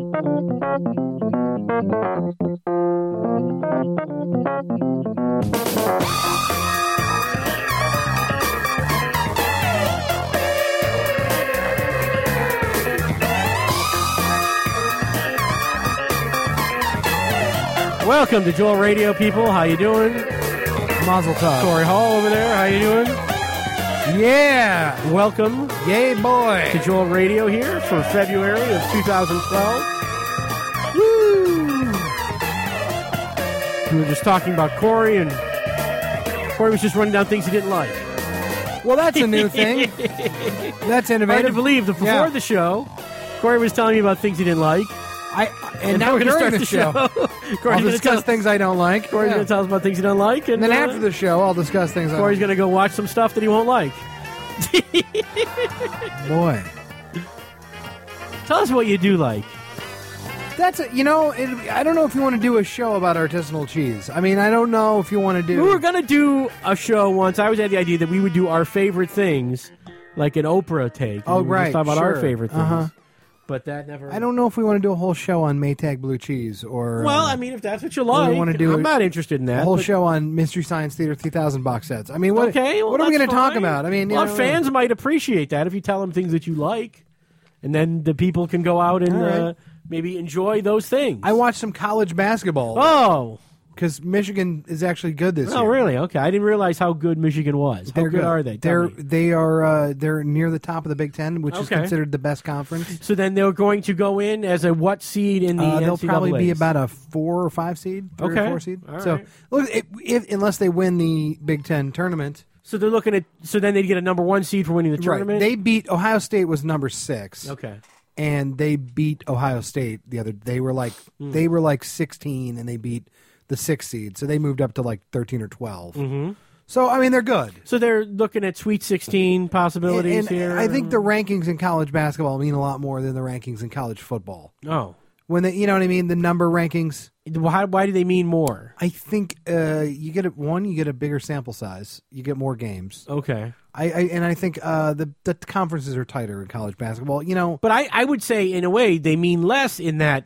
Welcome to Joel Radio, people. How you doing? Mazel tov. Corey Hall over there. How you doing? Yeah. Welcome Yay, boy. to Joel Radio here for February of 2012. Woo! We were just talking about Corey, and Corey was just running down things he didn't like. Well, that's a new thing. That's innovative. Hard to believe that before the show, Corey was telling me about things he didn't like. And now we're going to during start the show, I'll discuss things I don't like. Corey's going to tell us about things he don't like. And then after the show, I'll discuss things Corey's going to go watch some stuff that he won't like. Boy. Tell us what you do like. That's I don't know if you want to do a show about artisanal cheese. I mean, I don't know if you want to do... We were going to do a show once. I always had the idea that we would do our favorite things, like an Oprah take. Oh, right. Just talk about our sure. favorite things. But that never... I don't know if we want to do a whole show on Maytag blue cheese or... Well, I mean, if that's what you like, I'm not interested in that. A whole show on Mystery Science Theater 3000 box sets. I mean, what are we going to talk about? I mean, fans might appreciate that if you tell them things that you like, and then the people can go out and maybe enjoy those things. I watched some college basketball. Oh! Because Michigan is actually good this year. Oh, really? Okay. I didn't realize how good Michigan was. How good are they? They're near the top of the Big Ten, which is considered the best conference. So then they're going to go in as a what seed in the NCAAs? They'll probably be about a 4 or 5 seed, 3 or 4 seed. All so right. look, unless they win the Big Ten tournament. So they're looking at. So then they'd get a number 1 seed for winning the tournament. Right. They beat Ohio State was number 6. Okay. And they beat Ohio State the other. They were like 16, and they beat the 6th seed, so they moved up to like 13 or 12. Mm-hmm. So, I mean, they're good. So they're looking at Sweet 16 possibilities and here. I think the rankings in college basketball mean a lot more than the rankings in college football. Oh. When you know what I mean? The number rankings. Why do they mean more? I think you get a bigger sample size. You get more games. Okay. I think the conferences are tighter in college basketball. But I would say in a way they mean less in that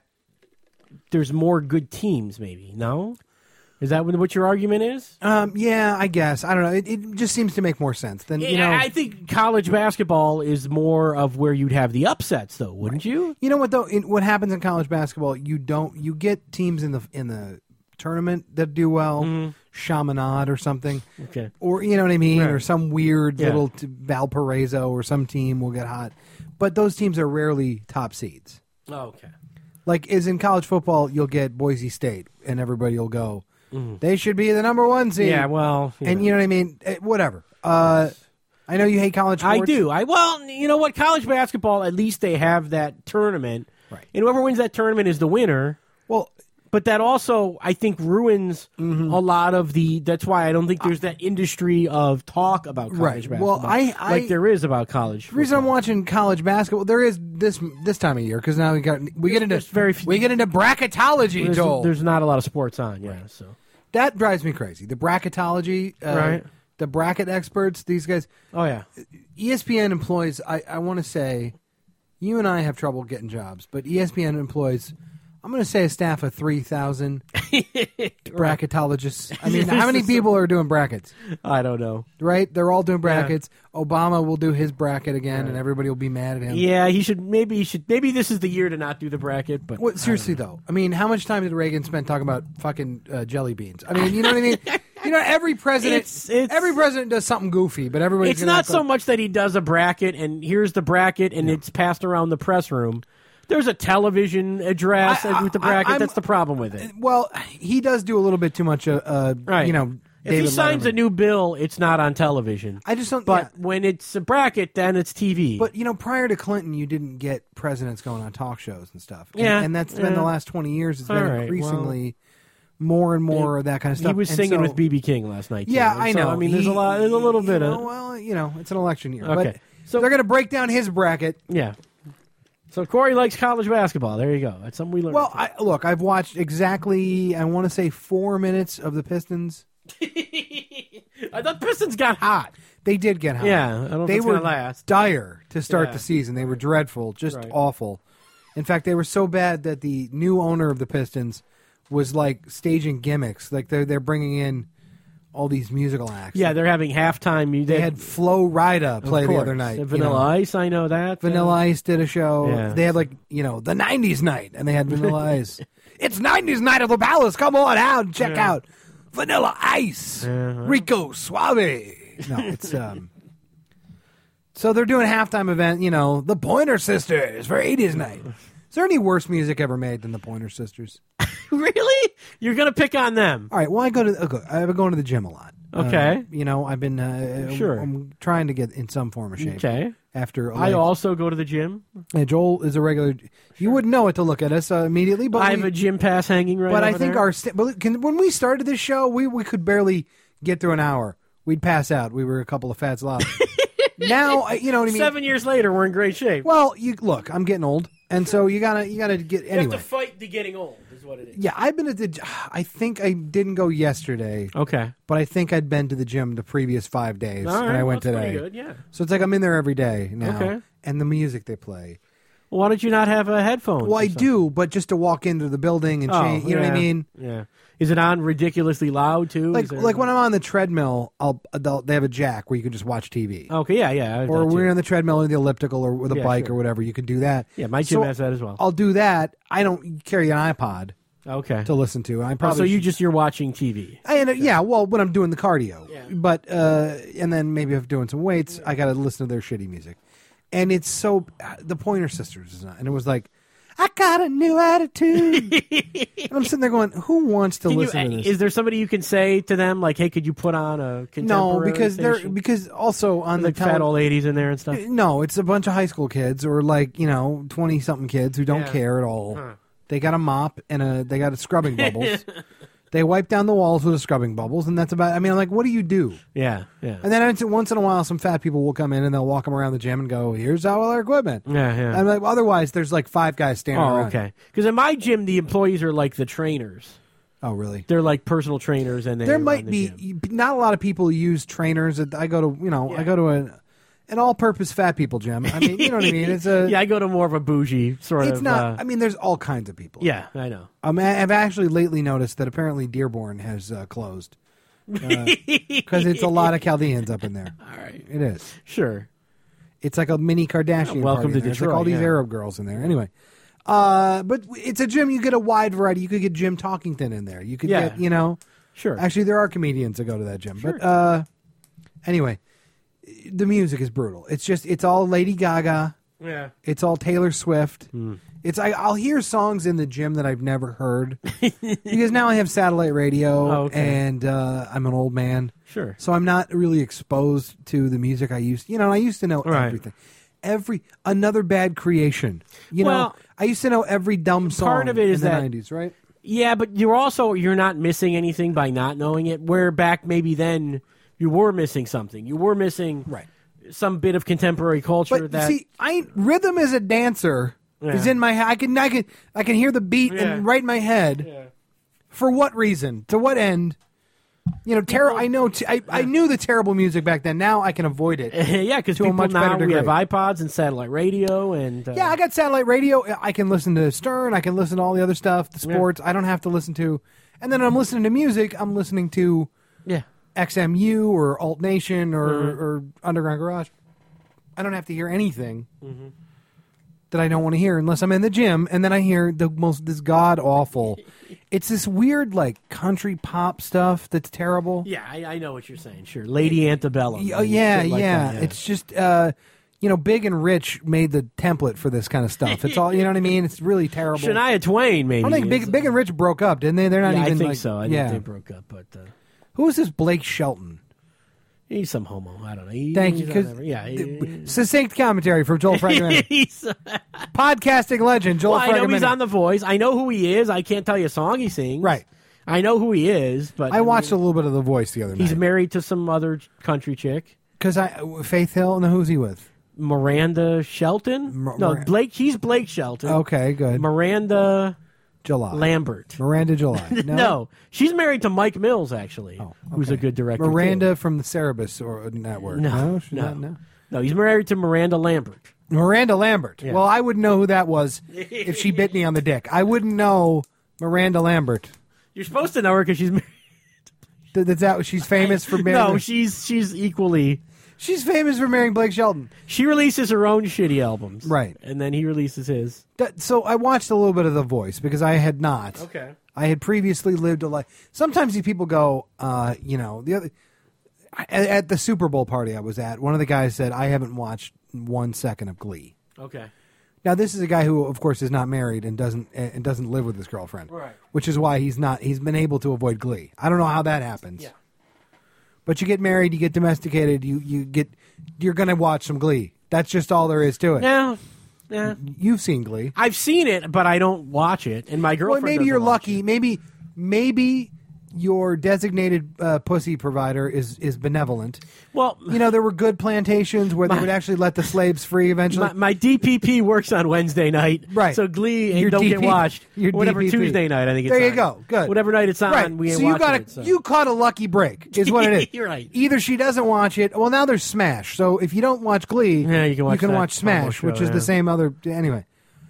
there's more good teams, maybe. No? Is that what your argument is? Yeah, I guess. I don't know. It just seems to make more sense than I think college basketball is more of where you'd have the upsets, though, wouldn't you? You know what though? What happens in college basketball? You get teams in the tournament that do well, Chaminade or something, okay, or you know what I mean, right. or some weird little Valparaiso or some team will get hot, but those teams are rarely top seeds. Oh, okay. Like is in college football, you'll get Boise State, and everybody will go, they should be the number 1 seed. Yeah, well, you know what I mean. Whatever. I know you hate college sports. I do. Well, you know what? College basketball, at least they have that tournament, right? And whoever wins that tournament is the winner. Well, but that also, I think, ruins a lot of the. That's why I don't think there's that industry of talk about college basketball. Well, like there is about college. The reason I'm watching college basketball, there is this time of year because now we get into bracketology. There's not a lot of sports on, yeah. So that drives me crazy. The bracketology, right? The bracket experts, these guys. Oh yeah. ESPN employs. I want to say, you and I have trouble getting jobs, but ESPN employs. I'm going to say a staff of 3,000 bracketologists. I mean, how many people are doing brackets? I don't know. Right? They're all doing brackets. Yeah. Obama will do his bracket again, and everybody will be mad at him. Yeah, Maybe this is the year to not do the bracket. But seriously though, I mean, how much time did Reagan spend talking about fucking jelly beans? I mean, you know what I mean? Every president, every president does something goofy, but everybody. It's not so much that he does a bracket, and here's the bracket, and it's passed around the press room. There's a television address with the bracket. That's the problem with it. Well, he does do a little bit too much. Right. If David he signs Letterman. a new bill, it's not on television. I just don't. But when it's a bracket, then it's TV. But prior to Clinton, you didn't get presidents going on talk shows and stuff. And that's been the last 20 years. It's been increasingly more and more of that kind of stuff. He was singing with B.B. King last night. Too. Yeah, I know. I mean, there's a little bit of. Well, it's an election year. Okay, but so they're going to break down his bracket. Yeah. So Corey likes college basketball. There you go. That's something we learned. Well, I've watched exactly, I want to say 4 minutes of the Pistons. I thought Pistons got hot. They did get hot. Yeah, I don't know if they it's were gonna last. dire to start the season. They were dreadful, just awful. In fact, they were so bad that the new owner of the Pistons was like staging gimmicks. Like they're bringing in all these musical acts. Yeah, they're having halftime. They had Flo Rida play the other night. Vanilla Ice, I know that. Vanilla Ice did a show. Yeah. They had the 90s night, and they had Vanilla Ice. It's 90s night at the Palace. Come on out and check out Vanilla Ice. Rico Suave. No, it's... So they're doing a halftime event, the Pointer Sisters for 80s night. Is there any worse music ever made than the Pointer Sisters? Really? You're going to pick on them? All right. Well, I've been going to the gym a lot. Okay. I've been sure. I'm trying to get in some form of shape. Okay. I also go to the gym. And Joel is a regular. You wouldn't know it to look at us immediately, but I have a gym pass hanging right. But over I think there. when we started this show, we could barely get through an hour. We'd pass out. We were a couple of fat slobs. Now, you know what I mean? 7 years later, we're in great shape. Well, look, I'm getting old, and so you gotta get. Anyway, you have to fight the getting old, is what it is. Yeah, I've been at the. I think I didn't go yesterday. Okay, but I think I'd been to the gym the previous 5 days, all right, and I went that's today. Pretty good, yeah. So it's like I'm in there every day now. Okay, and the music they play. Well, why don't you not have a headphone? Well, I do, but just to walk into the building and change. You know what I mean? Yeah. Is it on ridiculously loud too? Like when I'm on the treadmill, they have a jack where you can just watch TV. Okay, yeah. Or we're on the treadmill or the elliptical or with a bike or whatever. You can do that. Yeah, my gym has that as well. I'll do that. I don't carry an iPod. Okay. To listen to. I probably you're watching TV. Yeah, well, when I'm doing the cardio. Yeah. But and then maybe if I'm doing some weights, I got to listen to their shitty music. And it's so the Pointer Sisters is not, and it was like, I got a new attitude. And I'm sitting there going, who wants to listen to this? Is there somebody you can say to them like, hey, could you put on a contemporary because also on like fat old ladies in there and stuff? No, it's a bunch of high school kids or 20-something kids who don't care at all. Huh. They got a mop and they got a scrubbing bubbles. They wipe down the walls with the scrubbing bubbles, and that's about. I mean, I'm like, what do you do? Yeah. And then once in a while, some fat people will come in and they'll walk them around the gym and go, "Here's all our equipment." Yeah. I'm like, well, otherwise, there's like 5 guys standing around. Oh, okay. Because in my gym, the employees are like the trainers. Oh, really? They're like personal trainers, and there might be not a lot of people use trainers. I go to, I go to an all-purpose fat people gym. I mean, you know what I mean? It's I go to more of a bougie sort of. It's not. I mean, there's all kinds of people. Yeah, I know. I've actually lately noticed that apparently Dearborn has closed because it's a lot of Chaldeans up in there. All right, it is. Sure, it's like a mini Kardashian. Welcome to Detroit. Detroit. It's like all these Arab girls in there. Anyway, but it's a gym. You get a wide variety. You could get Jim Talkington in there. You could get, Sure. Actually, there are comedians that go to that gym. Sure. But anyway. The music is brutal. It's all Lady Gaga. Yeah. It's all Taylor Swift. I'll hear songs in the gym that I've never heard because now I have satellite radio and I'm an old man. Sure. So I'm not really exposed to the music I used. I used to know everything. Another Bad Creation. I used to know every dumb song part of it is in the 90s, right? Yeah, but you're not missing anything by not knowing it. Where back maybe then you were missing something. You were missing some bit of contemporary culture. But see, rhythm as a dancer is in my head. I can hear the beat and right in my head. Yeah. For what reason? To what end? I know. I knew the terrible music back then. Now I can avoid it. Yeah, because we have iPods and satellite radio, and I got satellite radio. I can listen to Stern. I can listen to all the other stuff, the sports. I don't have to listen to. And then I'm listening to music. I'm listening to XMU or Alt Nation or Underground Garage. I don't have to hear anything that I don't want to hear unless I'm in the gym, and then I hear this god awful. It's this weird like country pop stuff that's terrible. Yeah, I know what you're saying. Sure, Lady Antebellum. Yeah. It's just Big and Rich made the template for this kind of stuff. It's all what I mean. It's really terrible. Shania Twain, maybe. I think Big and Rich broke up, didn't they? They're not even. I think so. I think they broke up, but. Who is this Blake Shelton? He's some homo. I don't know. Thank you. Succinct commentary from Joel Fragomeni. Podcasting legend, Joel Fragomeni. I know he's on The Voice. I know who he is. I can't tell you a song he sings. Right. I know who he is, but... I watched a little bit of The Voice the other night. He's married to some other country chick. Because Faith Hill? No, who's he with? Miranda Shelton? Blake. He's Blake Shelton. Okay, good. Miranda... July. Lambert. Miranda July. No, she's married to Mike Mills, actually, who's a good director. Miranda from the Cerebus Network. No, he's married to Miranda Lambert. Miranda Lambert. Yeah. Well, I wouldn't know who that was if she bit me on the dick. I wouldn't know Miranda Lambert. You're supposed to know her because she's married. That's that. She's famous for marrying. No, she's equally. She's famous for marrying Blake Shelton. She releases her own shitty albums, right? And then he releases his. So I watched a little bit of The Voice because I had not. Okay. I had previously lived a life. Sometimes these people go, the other at the Super Bowl party I was at. One of the guys said, "I haven't watched 1 second of Glee." Okay. Now this is a guy who, of course, is not married and doesn't live with his girlfriend, right? Which is why he's been able to avoid Glee. I don't know how that happens. Yeah. But you get married, you get domesticated, you're going to watch some Glee. That's just all there is to it. Yeah. You've seen Glee. I've seen it, but I don't watch it. And my girlfriend. Well, maybe you're lucky. It. Maybe your designated pussy provider is benevolent. Well, there were good plantations where they would actually let the slaves free eventually. My DPP works on Wednesday night, right? So Glee don't get watched. Whatever DPP. Tuesday night, I think it's there. On. You go, good. Whatever night it's on, right. we ain't so you watching it. So you caught a lucky break, is what it is. You're right. Either she doesn't watch it. Well, now there's Smash. So if you don't watch Glee, you can watch Smash, show, which is the same other. Anyway.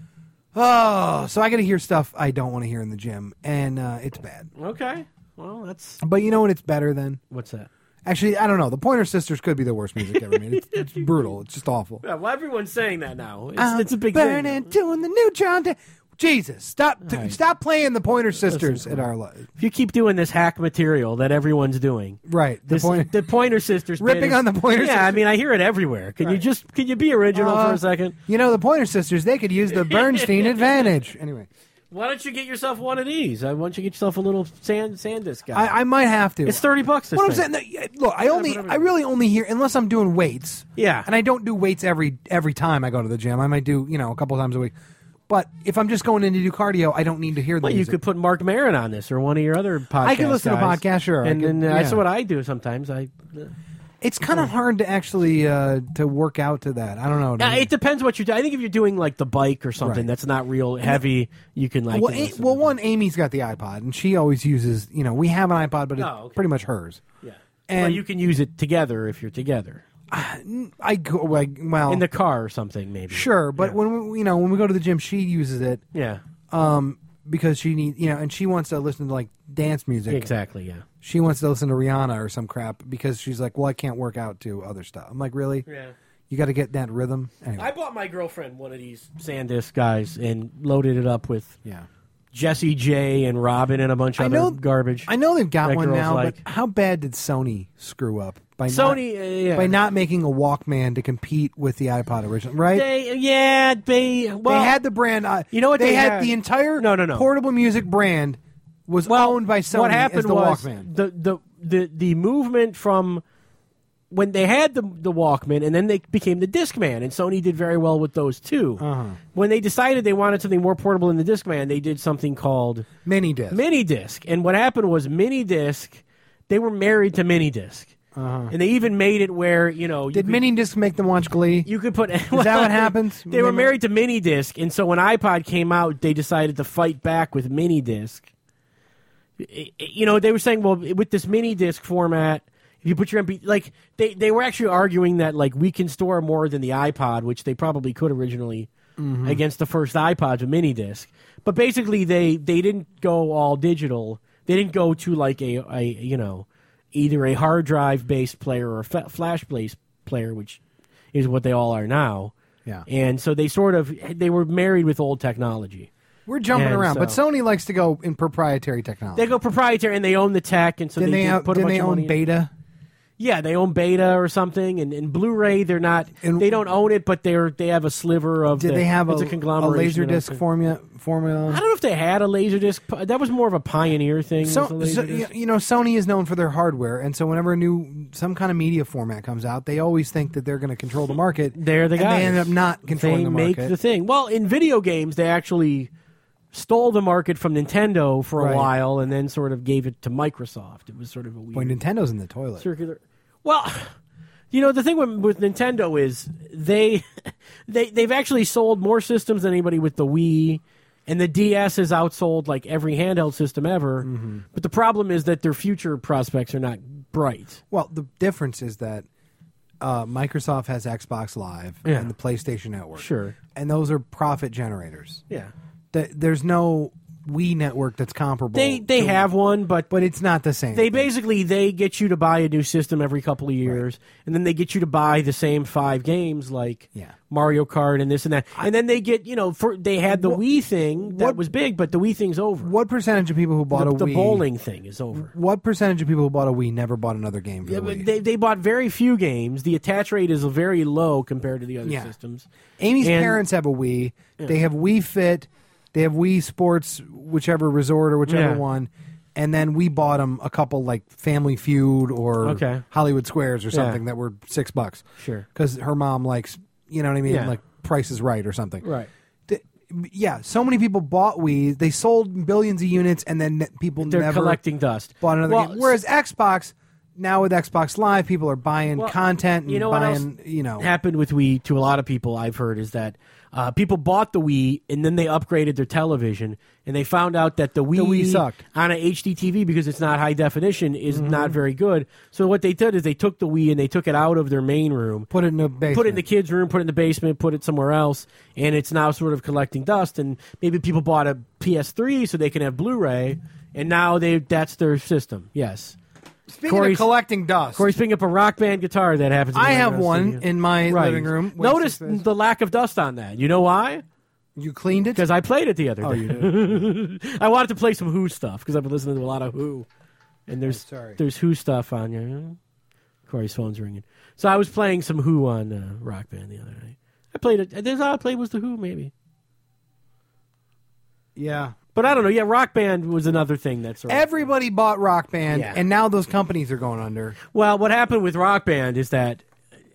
Oh, so I got to hear stuff I don't want to hear in the gym, and it's bad. Okay. Well, that's. But you know what? It's better than. What's that? Actually, I don't know. The Pointer Sisters could be the worst music ever made. It's brutal. It's just awful. Yeah, well, everyone's saying that now. It's a big thing. Burning, doing the new John. Jesus, stop playing the Pointer Sisters at our life. If you keep doing this hack material that everyone's doing, right? The Pointer Sisters ripping on the Pointer Sisters. Yeah, I mean, I hear it everywhere. Can you be original for a second? The Pointer Sisters, they could use the Bernstein advantage. Anyway. Why don't you get yourself one of these? Why don't you get yourself a little SanDisk guy? I might have to. It's $30. What I'm saying, look, I really only hear unless I'm doing weights. Yeah, and I don't do weights every time I go to the gym. I might do a couple times a week. But if I'm just going in to do cardio, I don't need to hear the music. You could put Mark Maron on this or one of your other podcasts. I can listen to podcasts, sure. And that's what I do sometimes. It's kind of hard to actually to work out to that. I don't know. It depends what you do. I think if you're doing like the bike or something that's not real heavy, you can like. Well, Amy's got the iPod, and she always uses. We have an iPod, but it's pretty much hers. Yeah, and you can use it together if you're together. I go well in the car or something, maybe. Sure, but when we go to the gym, she uses it. Yeah. Because she needs, and she wants to listen to like dance music. Exactly, yeah. She wants to listen to Rihanna or some crap because she's like, well, I can't work out to other stuff. I'm like, really? Yeah. You got to get that rhythm. Anyway. I bought my girlfriend one of these SanDisk guys and loaded it up with Jessie J and Robin and a bunch of other garbage. I know they've got one now, but how bad did Sony screw up by not making a Walkman to compete with the iPod original? Right? They had the brand. They had the entire portable music brand was owned by Sony. What happened as the was Walkman. The movement from when they had the Walkman and then they became the Discman, and Sony did very well with those too. When they decided they wanted something more portable than the Discman, they did something called Minidisc. And what happened was Minidisc, they were married to Minidisc. And they even made it where, Did Minidisc make them watch Glee? You could put... Is that what happens? They were married to Minidisc, and so when iPod came out, they decided to fight back with Minidisc. They were saying, well, with this Minidisc format... If you put your MP, like they were actually arguing that like we can store more than the iPod, which they probably could originally against the first iPods with mini disc. But basically, they didn't go all digital. They didn't go to like a either a hard drive based player or a flash based player, which is what they all are now. Yeah, and so they were married with old technology. We're jumping around, but Sony likes to go in proprietary technology. They go proprietary, and they own the tech, and so they own Beta. Yeah, they own Beta or something, and Blu-ray they're not. They don't own it, but they have a sliver of. Did they have a conglomeration? A Laserdisc formula? I don't know if they had a Laserdisc. That was more of a pioneer thing. Sony is known for their hardware, and so whenever some kind of media format comes out, they always think that they're going to control the market. They're the guys. They end up not controlling the market. They make the thing. Well, in video games, they actually stole the market from Nintendo for a while, and then sort of gave it to Microsoft. It was sort of a weird. Boy, Nintendo's in the toilet. Circular. Well, the thing with Nintendo is they've actually sold more systems than anybody with the Wii, and the DS has outsold like every handheld system ever. Mm-hmm. But the problem is that their future prospects are not bright. Well, the difference is that Microsoft has Xbox Live and the PlayStation Network. Sure. And those are profit generators. Yeah. There's no Wii network that's comparable. They have one, but it's not the same. They get you to buy a new system every couple of years, and then they get you to buy the same 5 games like Mario Kart and this and that, and then they get they had the Wii thing that was big, but the Wii thing's over. What percentage of people who bought a Wii? The bowling thing is over. What percentage of people who bought a Wii never bought another game for the Wii? They bought very few games. The attach rate is very low compared to the other systems. Amy's parents have a Wii. Yeah. They have Wii Fit. They have Wii Sports, whichever resort or whichever one, and then we bought them a couple like Family Feud or Hollywood Squares or something that were $6. Sure, because her mom likes, you know what I mean, like Price is Right or something. Right. So many people bought Wii. They sold billions of units, and then people never collecting dust. Bought another game. Whereas Xbox. Now with Xbox Live, people are buying content and buying, happened with Wii to a lot of people I've heard is that people bought the Wii and then they upgraded their television and they found out that the Wii sucked on an HD TV because it's not high definition is not very good. So what they did is they took the Wii and they took it out of their main room, put it in the basement, put it in the kids' room, put it in the basement, put it somewhere else, and it's now sort of collecting dust. And maybe people bought a PS3 so they can have Blu-ray, and now that's their system. Yes. Speaking of collecting dust, Corey's picking up a Rock Band guitar that happens. I have one in my living room. Notice the lack of dust on that. You know why? You cleaned it? Because I played it the other day. You did? I wanted to play some Who stuff because I've been listening to a lot of Who, and there's Who stuff on you. Corey's phone's ringing. So I was playing some Who on Rock Band the other night. I played it. That's all I played was the Who, maybe. Yeah. But I don't know. Yeah, Rock Band was another thing that's everybody bought Rock Band, and now those companies are going under. Well, what happened with Rock Band is that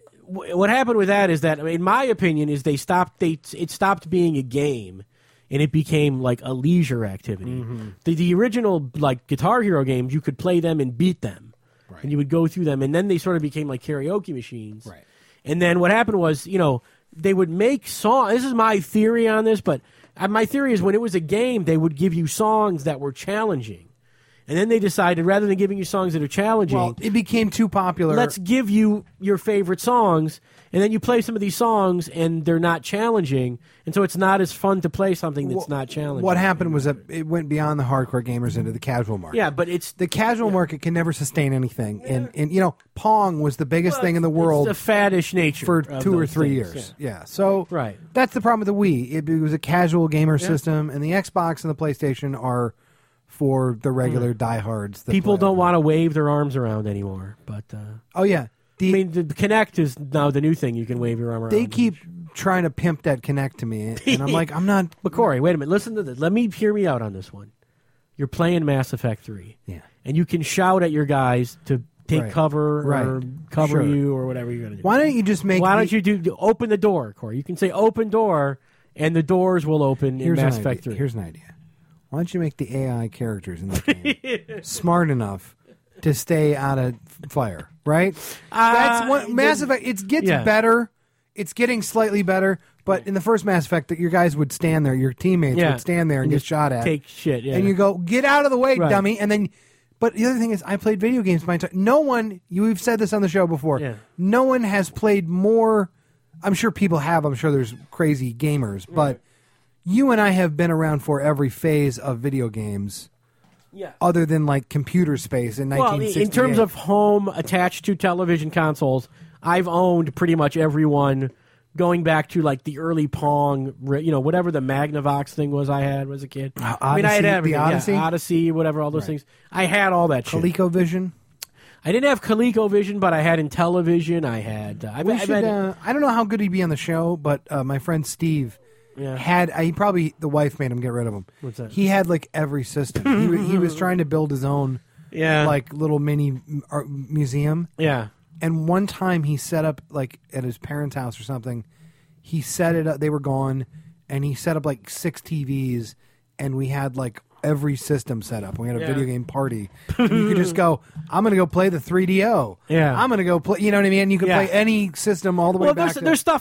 in my opinion, is it stopped being a game, and it became like a leisure activity. Mm-hmm. The original like Guitar Hero games, you could play them and beat them, and you would go through them, and then they sort of became like karaoke machines. Right. And then what happened was, they would make songs. This is my theory on this, but. My theory is when it was a game, they would give you songs that were challenging. And then they decided, rather than giving you songs that are challenging... it became too popular. Let's give you your favorite songs, and then you play some of these songs, and they're not challenging, and so it's not as fun to play something that's not challenging. What happened was that it went beyond the hardcore gamers into the casual market. Yeah, but it's... The casual market can never sustain anything. Yeah. And Pong was the biggest thing in the world... It's the faddish nature for 2 or 3 years. Yeah. So that's the problem with the Wii. It was a casual gamer system, and the Xbox and the PlayStation are... for the regular diehards. People don't want to wave their arms around anymore. But the Kinect is now the new thing. You can wave your arm around. They keep trying to pimp that Kinect to me, and I'm like, I'm not. But Corey, wait a minute. Listen to this. Hear me out on this one. You're playing Mass Effect 3. Yeah. And you can shout at your guys to take cover or cover you or whatever you're going to do. Why don't you just make... Why don't you open the door, Corey? You can say open door, and the doors will open in Mass Effect 3. Here's an idea. Why don't you make the AI characters in the game smart enough to stay out of fire, right? That's what Mass Effect... It gets better. It's getting slightly better, but in the first Mass Effect, your guys would stand there, your teammates would stand there and get shot at. Take shit, And you go, get out of the way, dummy, and then... But the other thing is, I played video games my entire... No one... We've said this on the show before. No one has played more... I'm sure people have. I'm sure there's crazy gamers, but... You and I have been around for every phase of video games, other than like computer space in 1968. Well, in terms of home attached to television consoles, I've owned pretty much every one, going back to like the early Pong, whatever the Magnavox thing was I had as a kid. Odyssey, I had everything. The Odyssey, whatever, all those things. I had all that shit. ColecoVision? I didn't have ColecoVision, but I had Intellivision. I had... I don't know how good he'd be on the show, but my friend Steve... he probably the wife made him get rid of him. What's that? He had like every system. he was trying to build his own like little mini art museum. Yeah. And one time he set up like at his parents' house or something. He set it up. They were gone, and he set up like 6 TVs, and we had like every system set up. We had a video game party. And you could just go, I'm going to go play the 3DO. Yeah. I'm going to go play, you know what I mean? And you can play any system all the way back. There's stuff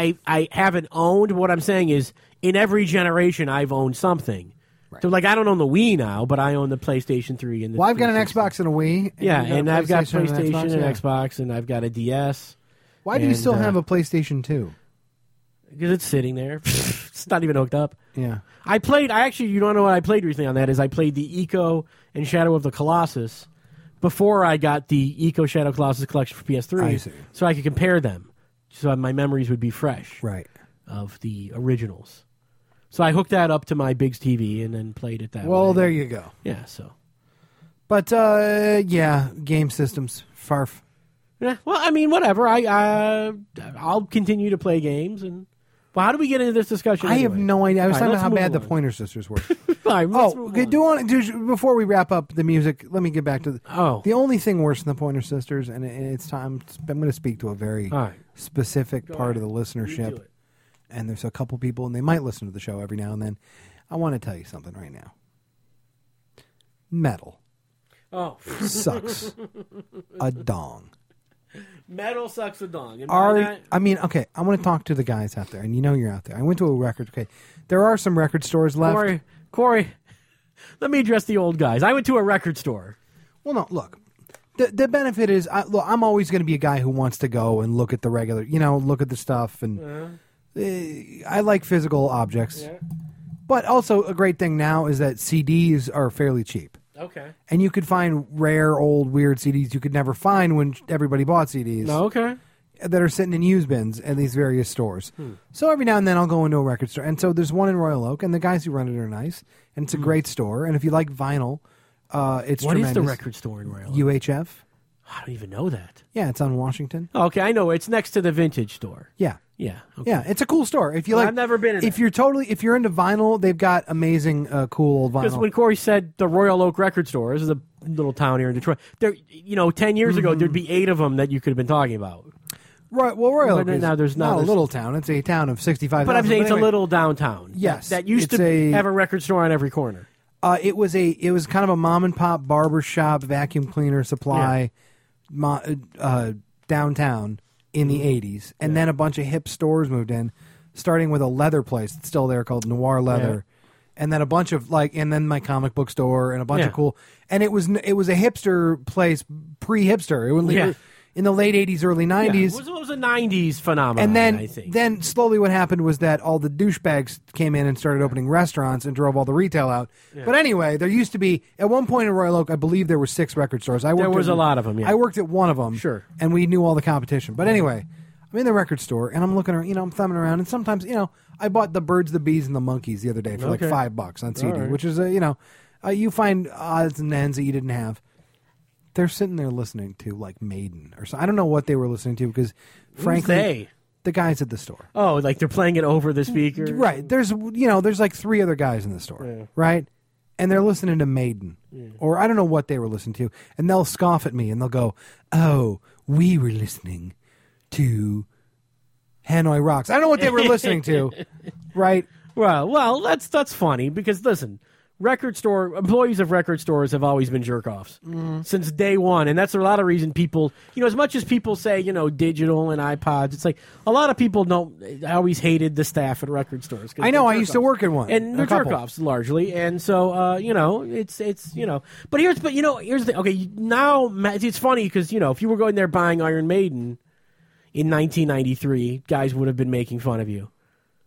I haven't owned. What I'm saying is, in every generation, I've owned something. Right. So, like, I don't own the Wii now, but I own the PlayStation 3. And I've got an Xbox and a Wii. And I've got PlayStation and Xbox, and I've got a DS. Why do you still have a PlayStation 2? Because it's sitting there. It's not even hooked up. Yeah. I actually, you don't know what I played recently on that is I played the Eco and Shadow of the Colossus before I got the Eco Shadow Colossus collection for PS3. I see. So I could compare them. So my memories would be fresh. Right. Of the originals. So I hooked that up to my Biggs TV and then played it that way. Well, there you go. Yeah, so. But, yeah, game systems. Farf. Yeah, well, I mean, whatever. I'll continue to play games. And well, how do we get into this discussion? I have no idea. I was talking about how bad the on. Pointer Sisters were. Fine, before we wrap up the music, let me get back to the only thing worse than the Pointer Sisters, and it's time. I'm going to speak to a very specific part of the listenership, and there's a couple people, and they might listen to the show every now and then. I want to tell you something right now. Metal. Sucks a dong. Metal sucks a dong. I mean, okay, I want to talk to the guys out there, and you know you're out there. I went to a record. Okay, there are some record stores left. Corey, let me address the old guys. I went to a record store. Well, no, look. The benefit is, I'm always going to be a guy who wants to go and look at the regular, look at the stuff, and I like physical objects. Yeah. But also a great thing now is that CDs are fairly cheap. Okay. And you could find rare, old, weird CDs you could never find when everybody bought CDs. Okay. That are sitting in used bins at these various stores. So every now and then I'll go into a record store. And so there's one in Royal Oak, and the guys who run it are nice. And it's a great store. And if you like vinyl, it's What tremendous. is the record store in Royal Oak? UHF. I don't even know that. Yeah, it's on Washington. Okay, I know. It's next to the vintage store. Yeah. Yeah. Okay. Yeah, it's a cool store. If you I've never been in if you're into vinyl, they've got amazing cool old vinyl. Because when Corey said the Royal Oak Record Store, this is a little town here in Detroit. There, 10 years ago, there'd be 8 of them that you could have been talking about. Right. Well, Royal Oak is now there's not a little town. It's a town of 65,000. But I'm saying it's a little downtown. Yes, that used to have a record store on every corner. It was kind of a mom and pop barber shop, vacuum cleaner supply, downtown in the 80s, and then a bunch of hip stores moved in, starting with a leather place that's still there called Noir Leather, and then a bunch of and then my comic book store and a bunch of cool, and it was a hipster place pre-hipster. It was in the late 80s, early 90s. Yeah, it was a 90s phenomenon, and then, I think. Then slowly what happened was that all the douchebags came in and started opening restaurants and drove all the retail out. Yeah. But anyway, there used to be, at one point in Royal Oak, I believe there were 6 record stores. There was a lot of them, yeah. I worked at one of them. Sure. And we knew all the competition. But anyway, I'm in the record store, and I'm looking around, I'm thumbing around, and sometimes, I bought The Birds, the Bees, and the Monkeys the other day for like $5 on CD, which is, you find odds and ends that you didn't have. They're sitting there listening to like Maiden or so. I don't know what they were listening to because, frankly, the guys at the store. Oh, like they're playing it over the speaker, right? There's like 3 other guys in the store, right? And they're listening to Maiden, or I don't know what they were listening to, and they'll scoff at me and they'll go, "Oh, we were listening to Hanoi Rocks." I don't know what they were listening to, right? Well, that's funny because listen. Employees of record stores have always been jerk-offs since day one, and that's a lot of reason people, as much as people say, digital and iPods, it's like a lot of people I always hated the staff at record stores. I know, I used to work in one. And they're jerk-offs largely, and so, it's but here's the thing, okay, now, it's funny because, if you were going there buying Iron Maiden in 1993, guys would have been making fun of you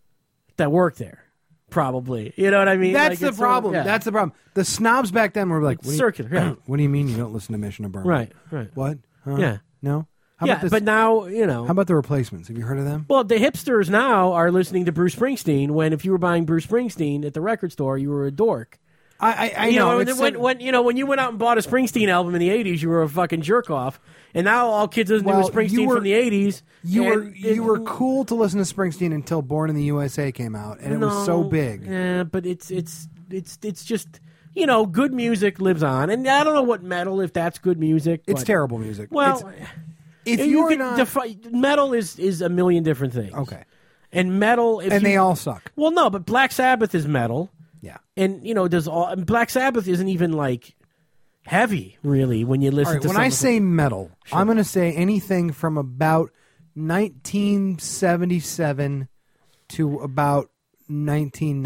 that worked there. Probably. You know what I mean? That's the problem. That's the problem. The snobs back then were like, circular. What do you mean you don't listen to Mission of Burma? Right. What? Huh? Yeah. No? But now, How about the Replacements? Have you heard of them? Well, the hipsters now are listening to Bruce Springsteen when if you were buying Bruce Springsteen at the record store, you were a dork. I know. When you went out and bought a Springsteen album in the 80s, you were a fucking jerk off. And now all kids listen to Springsteen from the 80s. You were cool to listen to Springsteen until Born in the USA came out, and it was so big. Yeah, but it's just good music lives on, and I don't know what metal if that's good music. It's terrible music. Well, if you're not metal is a million different things. Okay, and metal they all suck. Well, no, but Black Sabbath is metal. Yeah, and Black Sabbath isn't even like heavy, really, when you listen to when I say metal, I'm going to say anything from about 1977 to about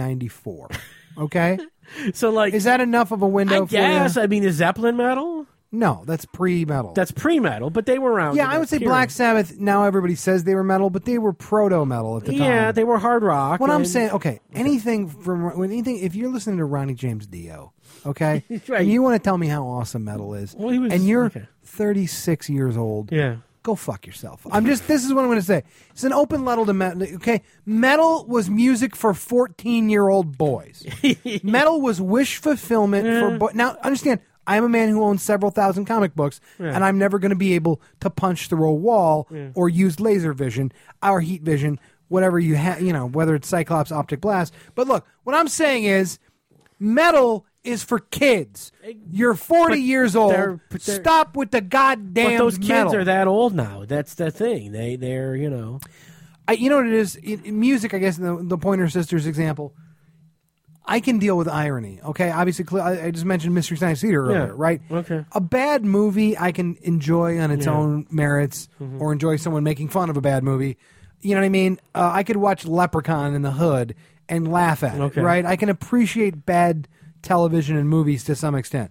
1994. Okay? So, like... Is that enough of a window for you? I mean, is Zeppelin metal? No, that's pre-metal. That's pre-metal, but they were around. Yeah, I would say Black Sabbath, now everybody says they were metal, but they were proto-metal at the time. Yeah, they were hard rock. What I'm saying, anything, if you're listening to Ronnie James Dio, okay, right. and you want to tell me how awesome metal is, and you're 36 years old, go fuck yourself. This is what I'm going to say. It's an open letter to metal, okay? Metal was music for 14-year-old boys. Metal was wish fulfillment for boys. Now, understand, I'm a man who owns several thousand comic books, and I'm never going to be able to punch through a wall or use laser vision or heat vision, whatever you have, whether it's Cyclops optic blast. But look, what I'm saying is metal is for kids. You're 40 years old. Stop with the goddamn But those kids metal. are that old now. That's the thing. They're. You know what it is? In music, I guess, in the Pointer Sisters example, I can deal with irony, okay? Obviously, I just mentioned Mystery Science Theater earlier, right? Okay. A bad movie I can enjoy on its own merits or enjoy someone making fun of a bad movie. You know what I mean? I could watch Leprechaun in the Hood and laugh at it, right? I can appreciate bad television and movies to some extent.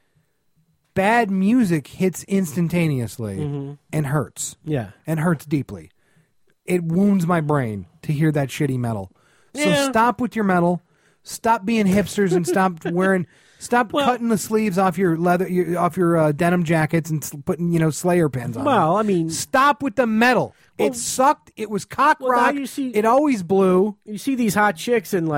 Bad music hits instantaneously and hurts. Yeah. And hurts deeply. It wounds my brain to hear that shitty metal. So stop with your metal. Stop being hipsters and stop cutting the sleeves off your leather, denim jackets and putting, Slayer pins on. Well, I mean, stop with the metal. It sucked. It was cock rock. It always blew. You see these hot chicks in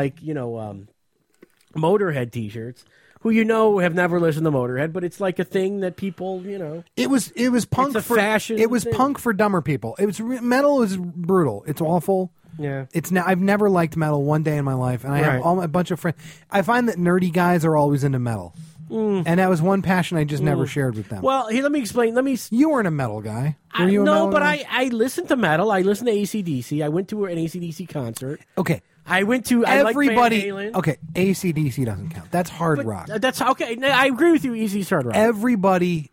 Motorhead T-shirts, who have never listened to Motorhead, but it's like a thing that people, It was punk it's a for fashion. It was thing. punk for dumber people. Metal is brutal. It's awful. Yeah, I've never liked metal one day in my life, and I have a bunch of friends. I find that nerdy guys are always into metal, and that was one passion I just never shared with them. Well, here, let me explain. You weren't a metal guy. Were you? I listened to metal. I listened to AC/DC. I went to an AC/DC concert. Okay. I went to everybody. I like Van Halen. Okay, AC/DC doesn't count. That's hard rock. That's okay. I agree with you. Easy's hard rock. Everybody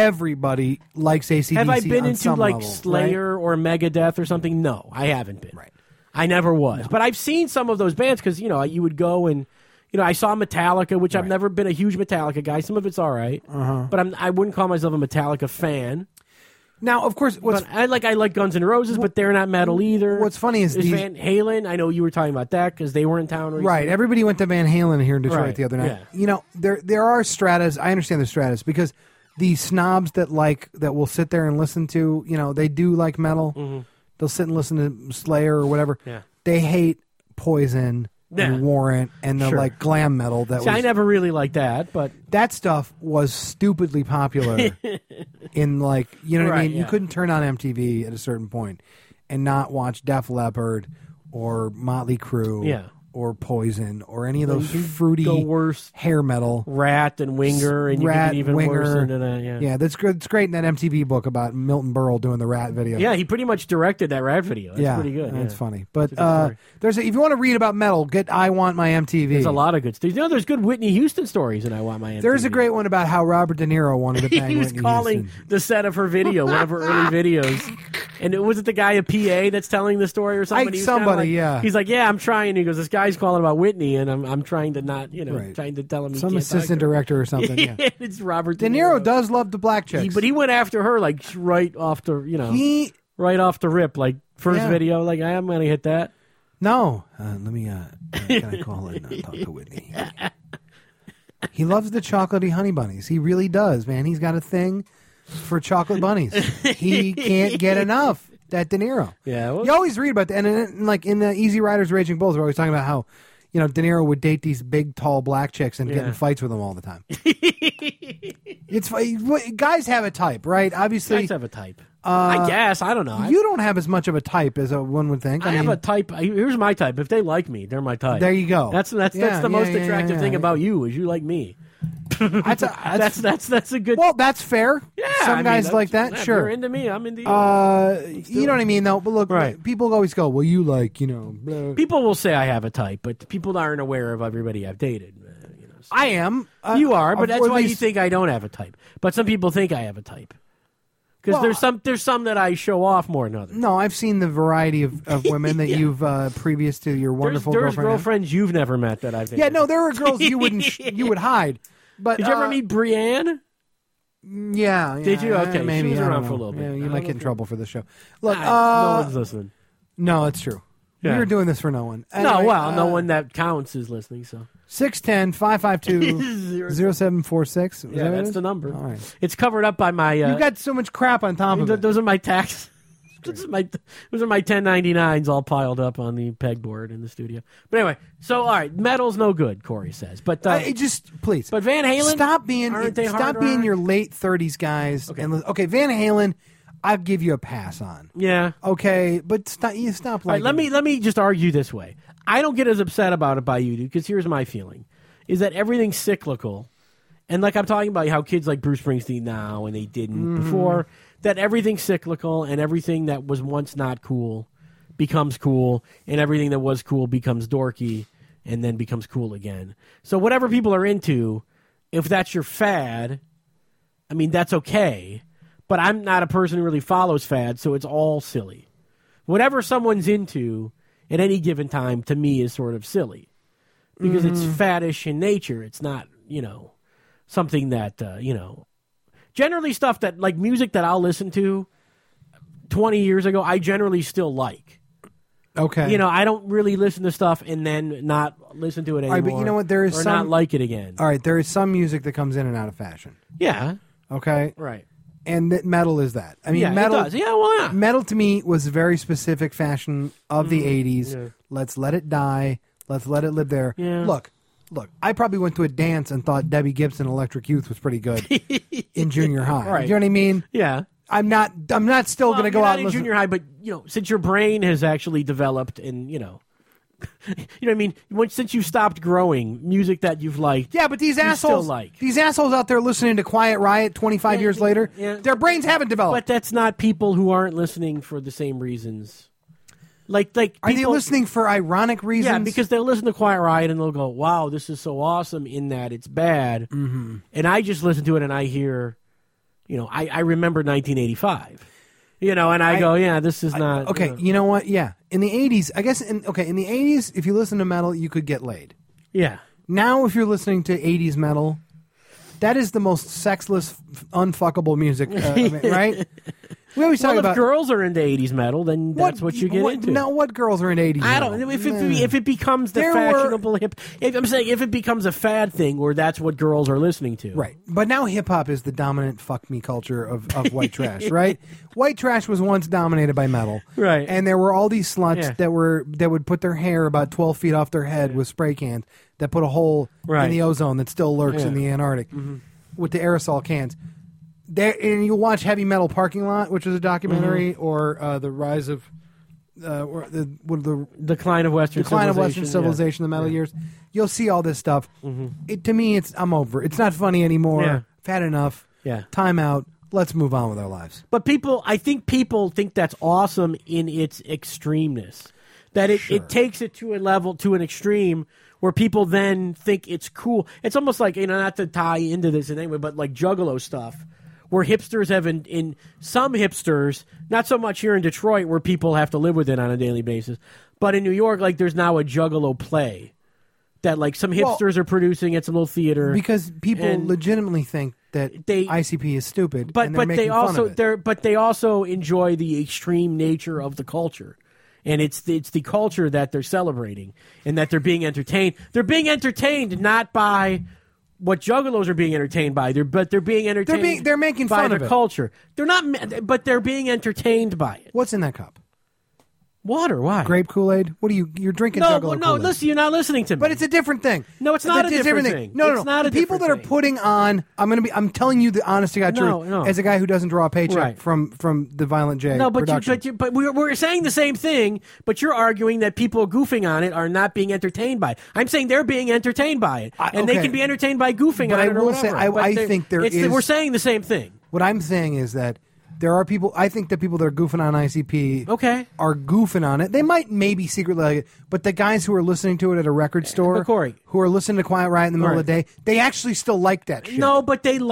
likes AC/DC. Have I been into some level, Slayer or Megadeth or something? No, I haven't been. Right. I never was. No. But I've seen some of those bands because, you would go and, I saw Metallica, which I've never been a huge Metallica guy. Some of it's all right. But I wouldn't call myself a Metallica fan. Now, of course, I like Guns N' Roses, but they're not metal either. What's funny is Van Halen. I know you were talking about that because they were in town recently. Right. Everybody went to Van Halen here in Detroit the other night. Yeah. There are stratas. I understand the stratas because the snobs that will sit there and listen to, they do like metal. They'll sit and listen to Slayer or whatever. Yeah. They hate Poison and Warrant and the glam metal. I never really liked that, but that stuff was stupidly popular. In what I mean? You couldn't turn on MTV at a certain point and not watch Def Leppard or Motley Crue. Or Poison, or any of those fruity hair metal. Rat and Winger, and you get even worse into that. Yeah, that's good. It's great in that MTV book about Milton Berle doing the Rat video. Yeah, he pretty much directed that Rat video. That's pretty good. That's funny. But if you want to read about metal, get I Want My MTV. There's a lot of good stuff. There's good Whitney Houston stories in I Want My MTV. There's a great one about how Robert De Niro wanted to bang He was Whitney calling Houston. the set of her video, one of her early videos. And wasn't the guy a PA that's telling the story or something? He's like, yeah, I'm trying. He goes, this guy's calling about Whitney, and I'm trying to not, trying to tell him some assistant director or something. Yeah, it's Robert De Niro does love the black chicks, but he went after her right off the, right off the rip, first video, I'm gonna hit that. No, let me. Can I call in and talk to Whitney? He loves the chocolatey honey bunnies. He really does, man. He's got a thing for chocolate bunnies. He can't get enough. That De Niro. Yeah, well, you always read about that, and in the Easy Riders, Raging Bulls, we're always talking about how De Niro would date these big, tall black chicks and get in fights with them all the time. It's guys have a type, right? Obviously, guys have a type. I guess I don't know. You don't have as much of a type as one would think. I have a type. Here's my type. If they like me, they're my type. There you go. That's the most attractive thing about you is you like me. That's a good. Well, that's fair. Yeah, some guys like that. Sure, if you're into me, I'm into you. You know what I mean, though. But look, people always go, "Well, you like, blah." People will say I have a type, but people aren't aware of everybody I've dated. So. I am. You are, but that's why you think I don't have a type. But some people think I have a type. Because there's some that I show off more than others. No, I've seen the variety of women that you've previous to your wonderful there's girlfriend. Girlfriends you've never met that I've. Yeah, no, there are girls you would hide. But did you ever meet Brienne? Yeah. Did you? Okay. Maybe. She was around for a little bit. Yeah, you might get in trouble for this show. Look, no one's listening. No, it's true. Yeah. You're doing this for no one. Anyway, no, well, no one that counts is listening, so. 610-552-0746. Yeah, that's the number. All right. It's covered up by my... You've got so much crap on top of it. Those are my tax... Those are my 1099s all piled up on the pegboard in the studio. But anyway, so all right, metal's no good, Corey says. But please. But Van Halen, stop being your late 30s guys. Okay. Okay, Van Halen, I'll give you a pass on. Yeah. Okay, but stop. Like right, let me just argue this way. I don't get as upset about it by you do, because here's my feeling: is that everything's cyclical, and like I'm talking about how kids like Bruce Springsteen now and they didn't before. That everything's cyclical, and everything that was once not cool becomes cool, and everything that was cool becomes dorky, and then becomes cool again. So whatever people are into, if that's your fad, I mean, that's okay. But I'm not a person who really follows fads, so it's all silly. Whatever someone's into at any given time, to me, is sort of silly. Because it's faddish in nature. It's not, something that, generally stuff that, like music that I'll listen to 20 years ago, I generally still like. Okay. I don't really listen to stuff and then not listen to it anymore. All right, but you know what? There is not like it again. All right, there is some music that comes in and out of fashion. Yeah. Okay? Right. And metal is that. I mean, yeah, metal. It does. Yeah, well, yeah. Metal to me was a very specific fashion of the 80s. Yeah. Let's let it die. Let's let it live there. Yeah. Look, I probably went to a dance and thought Debbie Gibson Electric Youth was pretty good in junior high. Right. You know what I mean? Yeah. I'm not still going to go out and listen. Junior high, but since your brain has actually developed and you know what I mean, since you've stopped growing, music that you've liked. Yeah, but these assholes out there listening to Quiet Riot 25 years later, their brains haven't developed. But that's not people who aren't listening for the same reasons. Like are they listening for ironic reasons? Yeah, because they'll listen to Quiet Riot and they'll go, "Wow, this is so awesome." In that it's bad, and I just listen to it and I hear, I remember 1985, and I go, "Yeah, this is not." Okay, you know what? Yeah, in the 80s, I guess. In the 80s, if you listen to metal, you could get laid. Yeah. Now, if you're listening to 80s metal, that is the most sexless, unfuckable music, right? We always talk about if girls are into 80s metal, then that's what you get into. No, what girls are into 80s metal? I don't. If it becomes the fashionable hip, I'm saying if it becomes a fad thing, or that's what girls are listening to, right? But now hip hop is the dominant fuck me culture of white trash, right? White trash was once dominated by metal, right? And there were all these sluts that would put their hair about 12 feet off their head with spray cans that put a hole in the ozone that still lurks in the Antarctic with the aerosol cans. And you watch Heavy Metal Parking Lot, which is a documentary, or the rise of the decline of Western civilization, the metal years. You'll see all this stuff. To me, I'm over. It's not funny anymore. Yeah. I've had enough. Yeah. Time out. Let's move on with our lives. But I think people think that's awesome in its extremeness. That it takes it to an extreme where people then think it's cool. It's almost like, not to tie into this in any way, but like Juggalo stuff. Where hipsters have in some hipsters, not so much here in Detroit where people have to live with it on a daily basis, but in New York, like there's now a Juggalo play that like some hipsters are producing at some little theater because people legitimately think that ICP is stupid. But they also enjoy the extreme nature of the culture, and it's the culture that they're celebrating and that they're being entertained. They're being entertained not by what Juggalos are being entertained by, they're being entertained. They're making fun by of the it. Culture. They're not, but they're being entertained by it. What's in that cup? Water. Why? Grape Kool-Aid? What are you? You're drinking Juggalo Kool-Aid. Listen, you're not listening to me. But it's a different thing. No, it's not a different thing. No. It's not the people that are putting on. I'm telling you the honest to God truth. No. As a guy who doesn't draw a paycheck from the Violent J. But we're saying the same thing. But you're arguing that people goofing on it are not being entertained by it. I'm saying they're being entertained by it, and they can be entertained by goofing on it. But I will say, I think there is. We're saying the same thing. What I'm saying is that there are people. I think that people that are goofing on ICP are goofing on it. They might maybe secretly like it, but the guys who are listening to it at a record store, who are listening to Quiet Riot in the middle of the day, they actually still like that shit. No, but they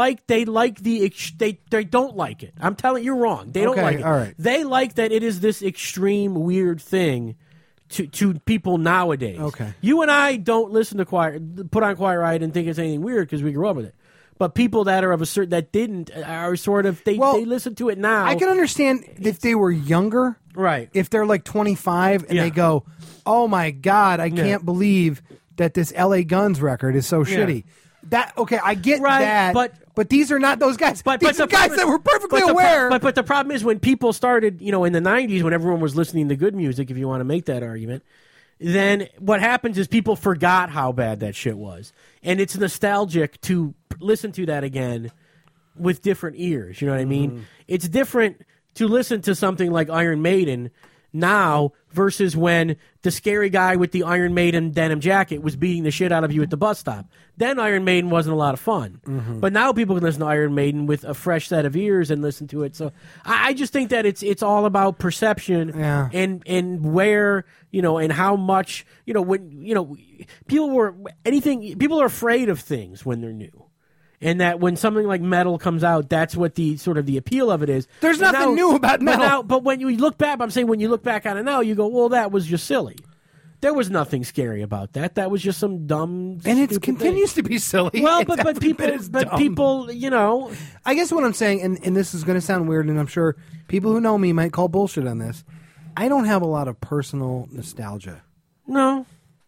don't like it. I'm telling you, you're wrong. They don't like it. All right. They like that it is this extreme weird thing to people nowadays. Okay. You and I don't listen to put on Quiet Riot and think it's anything weird because we grew up with it. But people that are of a certain that didn't are sort of they listen to it now. I can understand if they were younger, right? If they're like 25 and they go, "Oh my God, I can't believe that this L.A. Guns record is so shitty." That I get that, but these are not those guys. These are guys that were perfectly aware. But the problem is when people started, in the 90s, when everyone was listening to good music, if you want to make that argument, then what happens is people forgot how bad that shit was, and it's nostalgic to listen to that again with different ears. You know what I mean? It's different to listen to something like Iron Maiden now versus when the scary guy with the Iron Maiden denim jacket was beating the shit out of you at the bus stop. Then Iron Maiden wasn't a lot of fun. But now people can listen to Iron Maiden with a fresh set of ears and listen to it. So I just think that it's all about perception and where, and how much, when, people are afraid of things when they're new. And that when something like metal comes out, that's what the sort of the appeal of it is. There's nothing new about metal. But when you look back, I'm saying when you look back on it now, you go, well, that was just silly. There was nothing scary about that. That was just some dumb. And it continues to be silly. Well, but people, I guess what I'm saying, and this is going to sound weird, and I'm sure people who know me might call bullshit on this. I don't have a lot of personal nostalgia. No.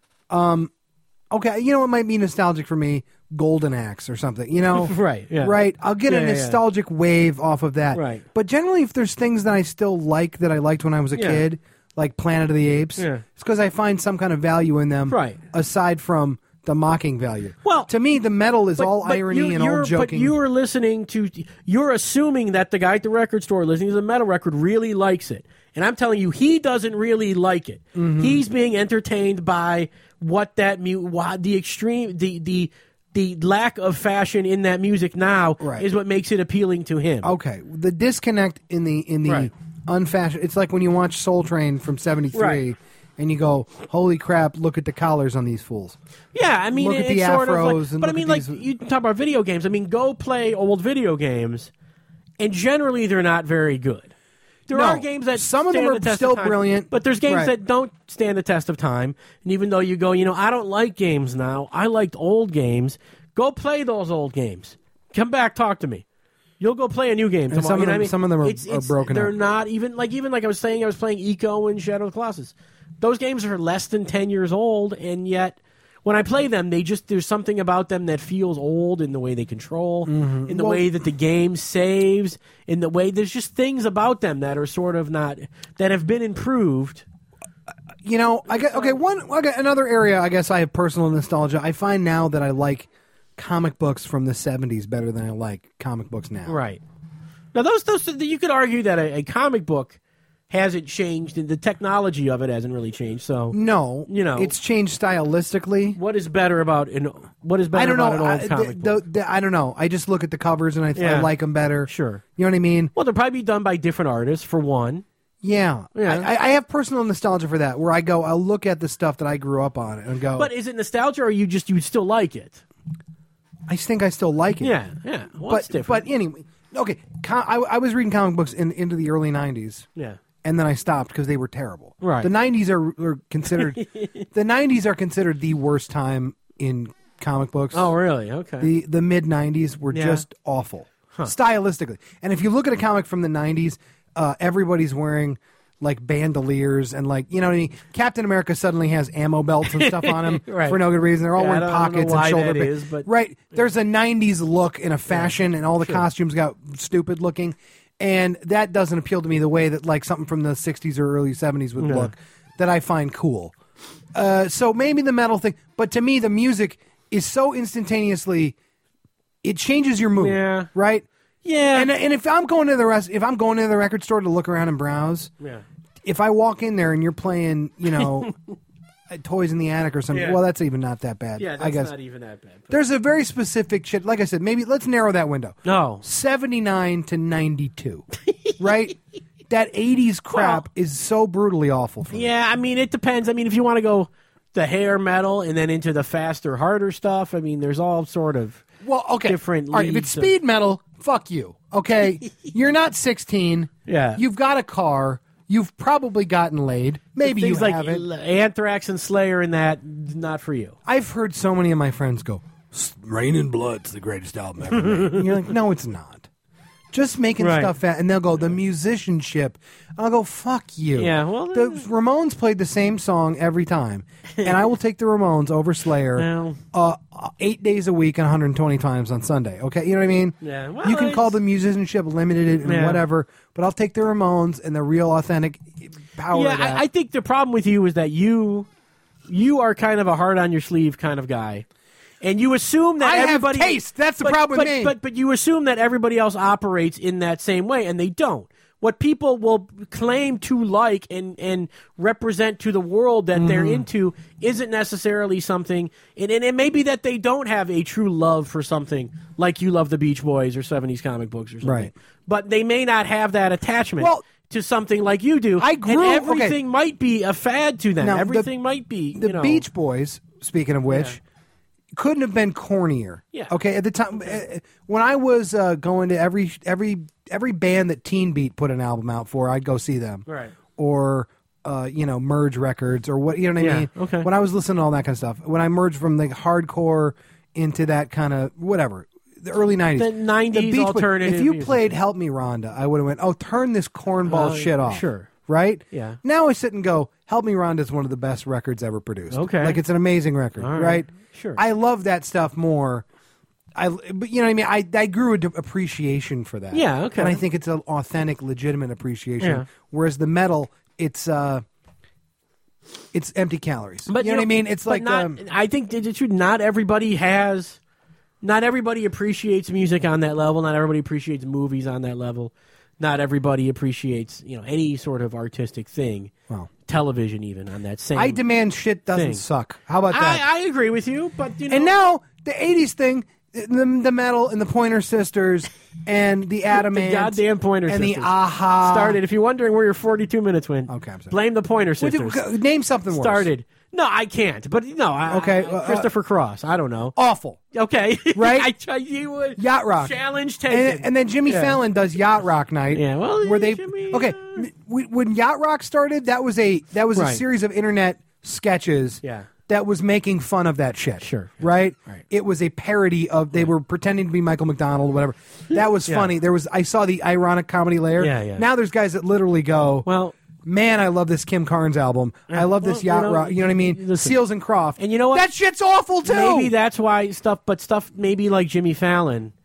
Okay, it might be nostalgic for me. Golden Axe or something, right? Yeah. Right. I'll get a nostalgic wave off of that. Right. But generally, if there's things that I still like that I liked when I was a kid, like Planet of the Apes, it's because I find some kind of value in them. Right. Aside from the mocking value. Well, to me, the metal is all irony and all joking. But you're assuming that the guy at the record store listening to the metal record really likes it, and I'm telling you, he doesn't really like it. He's being entertained by what the extreme the lack of fashion in that music now is what makes it appealing to him. Okay, the disconnect in the unfashioned. It's like when you watch Soul Train from '73, and you go, "Holy crap! Look at the collars on these fools." Yeah, I mean, look at the afros. But I mean, like you talk about video games. I mean, go play old video games, and generally they're not very good. There are games that some of them are still brilliant, but there's games that don't stand the test of time. And even though you go, I don't like games now. I liked old games. Go play those old games. Come back, talk to me. You'll go play a new game tomorrow. Some of them are broken. They're up. not even like I was saying. I was playing Eco and Shadow of the Colossus. Those games are less than 10 years old, and yet when I play them, there's something about them that feels old in the way they control, in the way that the game saves, in the way there's just things about them that are sort of not that have been improved. Another area I guess I have personal nostalgia. I find now that I like comic books from the 70s better than I like comic books now. Right. Now those you could argue that a comic book hasn't changed, and the technology of it hasn't really changed. So no, it's changed stylistically. What is better about an old comic book? I don't know. I just look at the covers and I like them better. Sure, you know what I mean. Well, they'll probably be done by different artists for one. Yeah. I have personal nostalgia for that. Where I'll look at the stuff that I grew up on and go. But is it nostalgia, or you still like it? I think I still like it. Yeah. Well, it's different. But anyway, okay. I was reading comic books into the early '90s. Yeah. And then I stopped because they were terrible. Right. The 90s are considered the 90s are considered the worst time in comic books. Oh, really? Okay. The mid 90s were just awful stylistically. And if you look at a comic from the 90s, everybody's wearing like bandoliers and like, you know what I mean? Captain America suddenly has ammo belts and stuff on him for no good reason. They're all wearing pockets and shoulder pads. Right. There's a 90s look in a fashion and all the costumes got stupid looking. And that doesn't appeal to me the way that like something from the 60s or early 70s would look that I find cool. So maybe the metal thing, but to me the music is so instantaneously, it changes your mood, right? Yeah. And if I'm going to the record store to look around and browse, if I walk in there and you're playing, Toys in the Attic or something, well, that's even not that bad. Yeah, I guess. not even that bad. There's a very specific shit. Like I said, maybe let's narrow that window. No. 79 to 92, right? That 80s crap is so brutally awful for me. Yeah, I mean, it depends. I mean, if you want to go the hair metal and then into the faster, harder stuff, I mean, there's all sort of different all right, if it's speed metal, fuck you, okay? You're not 16. Yeah. You've got a car. You've probably gotten laid. Maybe you like haven't. Anthrax and Slayer and that, not for you. I've heard so many of my friends go, Raining Blood's the greatest album ever made. And you're like, no, it's not. Just making stuff and they'll go, the musicianship. I'll go, fuck you. Yeah, well, the Ramones played the same song every time, and I will take the Ramones over Slayer 8 days a week and 120 times on Sunday. Okay, you know what I mean? Yeah. Well, you can call the musicianship limited and whatever, but I'll take the Ramones and the real authentic power. Yeah, of that. I think the problem with you is that you are kind of a hard on your sleeve kind of guy. And you assume that everybody have taste. That's the problem with me. But you assume that everybody else operates in that same way, and they don't. What people will claim to like and represent to the world that they're into isn't necessarily something. And it may be that they don't have a true love for something like you love the Beach Boys or 70s comic books or something. Right. But they may not have that attachment. To something like you do. I grew, and everything might be a fad to them. Now, everything might be. The Beach Boys, speaking of which, couldn't have been cornier. Yeah. Okay. At the time, when I was going to every band that Teen Beat put an album out for, I'd go see them. Right. Or Merge Records or what, you know what I mean? Okay. When I was listening to all that kind of stuff, when I merged from the hardcore into that kind of whatever. The early 90s. The 90s alternative. If you music. played Help Me Rhonda, I would have went, oh, turn this cornball shit off. Sure. Right? Yeah. Now I sit and go, Help Me Rhonda is one of the best records ever produced. Okay. Like, it's an amazing record, right? Sure. I love that stuff more. But you know what I mean? I grew an appreciation for that. Yeah, okay. And I think it's an authentic, legitimate appreciation. Yeah. Whereas the metal, it's empty calories. But you know what I mean? It's like I think not everybody has. Not everybody appreciates music on that level. Not everybody appreciates movies on that level. Not everybody appreciates any sort of artistic thing. Well, television even on that same. I demand shit doesn't suck. How about that? I agree with you, but and now the '80s thing, the metal and the Pointer Sisters and the Adamants, the goddamn Pointer and Sisters. the Aha started. If you're wondering where your 42 minutes went, okay, I'm sorry. Blame the Pointer Sisters. Name something worse. Started. No, I can't. But no, okay, Christopher Cross. I don't know. Awful. Okay, right? You would Yacht Rock challenge taken. and then Jimmy Fallon does Yacht Rock Night. Yeah, well, where they Jimmy, when Yacht Rock started, that was a series of internet sketches. Yeah. That was making fun of that shit. Sure. Right? Right. It was a parody of they were pretending to be Michael McDonald or whatever. That was funny. I saw the ironic comedy layer. Yeah. Now there's guys that literally go, well, man, I love this Kim Carnes album. I love this Yacht Rock. You know what I mean? Listen, Seals and Croft. And you know what? That shit's awful too. Maybe that's why stuff maybe like Jimmy Fallon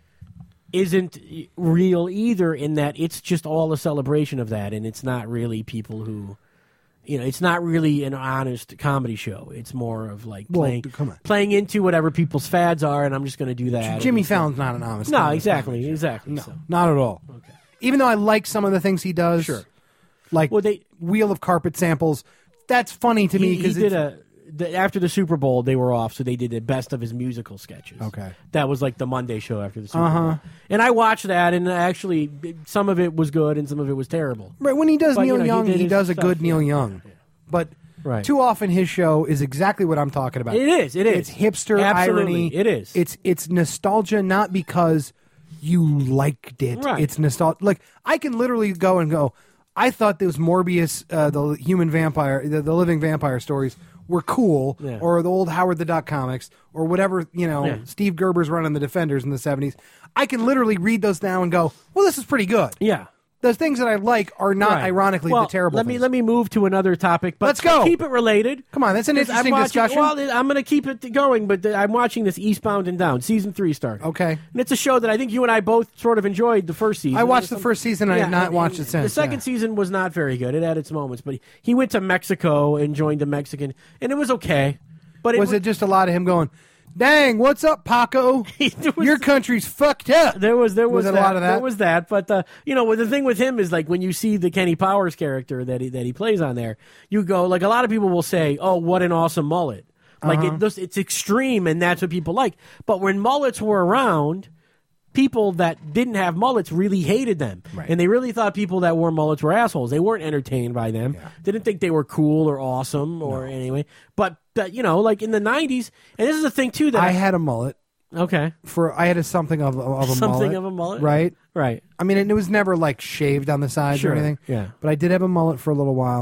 isn't real either, in that it's just all a celebration of that, and it's not really people who, it's not really an honest comedy show. It's more of like playing into whatever people's fads are, and I'm just going to do that. Jimmy Fallon's not an honest. No, exactly. No, so. not at all. Okay. Even though I like some of the things he does, sure. Like Wheel of Carpet samples. That's funny to me because after the Super Bowl they were off, so they did the best of his musical sketches. Okay, that was like the Monday show after the Super Bowl, and I watched that, and actually some of it was good and some of it was terrible. Right, when he does Neil Young, he does a good Neil Young, but too often his show is exactly what I'm talking about. It is. It's hipster Absolutely. irony. It is. It's nostalgia, not because you liked it. Right. It's nostalgia. Like I can literally go. I thought those Morbius, the human vampire, the living vampire stories were cool, or the old Howard the Duck comics, or whatever, Steve Gerber's running the Defenders in the 70s. I can literally read those now and go, well, this is pretty good. Yeah. The things that I like are not, ironically, the terrible things. Let me move to another topic, but let's go. Keep it related. Come on, that's an interesting discussion. Well, I'm going to keep it going, but I'm watching this Eastbound and Down. Season 3 started. Okay. And it's a show that I think you and I both sort of enjoyed the first season. I watched the first season, and I have not watched it since. The second season was not very good. It had its moments, but he went to Mexico and joined a Mexican, and it was okay. But was it just a lot of him going, dang, what's up, Paco? Your country's fucked up. There was a lot of that. There was that, but the thing with him is like when you see the Kenny Powers character that he plays on there, you go like a lot of people will say, "Oh, what an awesome mullet!" Like it's extreme, and that's what people like. But when mullets were around, people that didn't have mullets really hated them, and they really thought people that wore mullets were assholes. They weren't entertained by them. Yeah. Didn't think they were cool or awesome or anyway. But like in the '90s, and this is the thing too that I had a mullet. Okay, I had something of a mullet. Something of a mullet, right? Right. I mean, it was never like shaved on the sides or anything. Yeah. But I did have a mullet for a little while,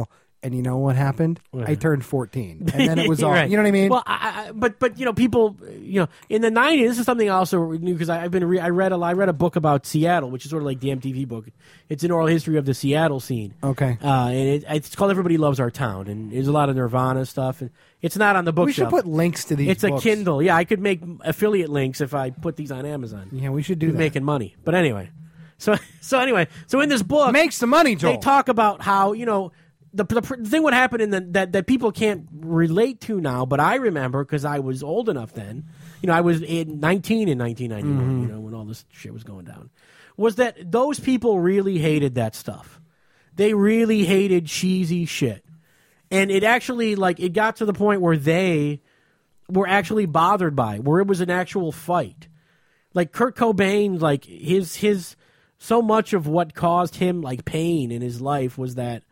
And you know what happened? I turned 14, and then it was all. Right. You know what I mean? Well, but people, in the 90s, this is something I also knew because I read a book about Seattle, which is sort of like the MTV book. It's an oral history of the Seattle scene. Okay, and it's called "Everybody Loves Our Town," and there's a lot of Nirvana stuff, and it's not on the bookshelf. We should put links to these. It's books. a Kindle. Yeah, I could make affiliate links if I put these on Amazon. Yeah, we should do that. Making money, but anyway. So in this book, make some money, Joel. They talk about how the thing what happened in that people can't relate to now, but I remember because I was old enough then. I was 19 in 1991. When all this shit was going down, was that those people really hated that stuff. They really hated cheesy shit, and it actually it got to the point where they were actually bothered by it, where it was an actual fight. Like Kurt Cobain, his so much of what caused him pain in his life was that.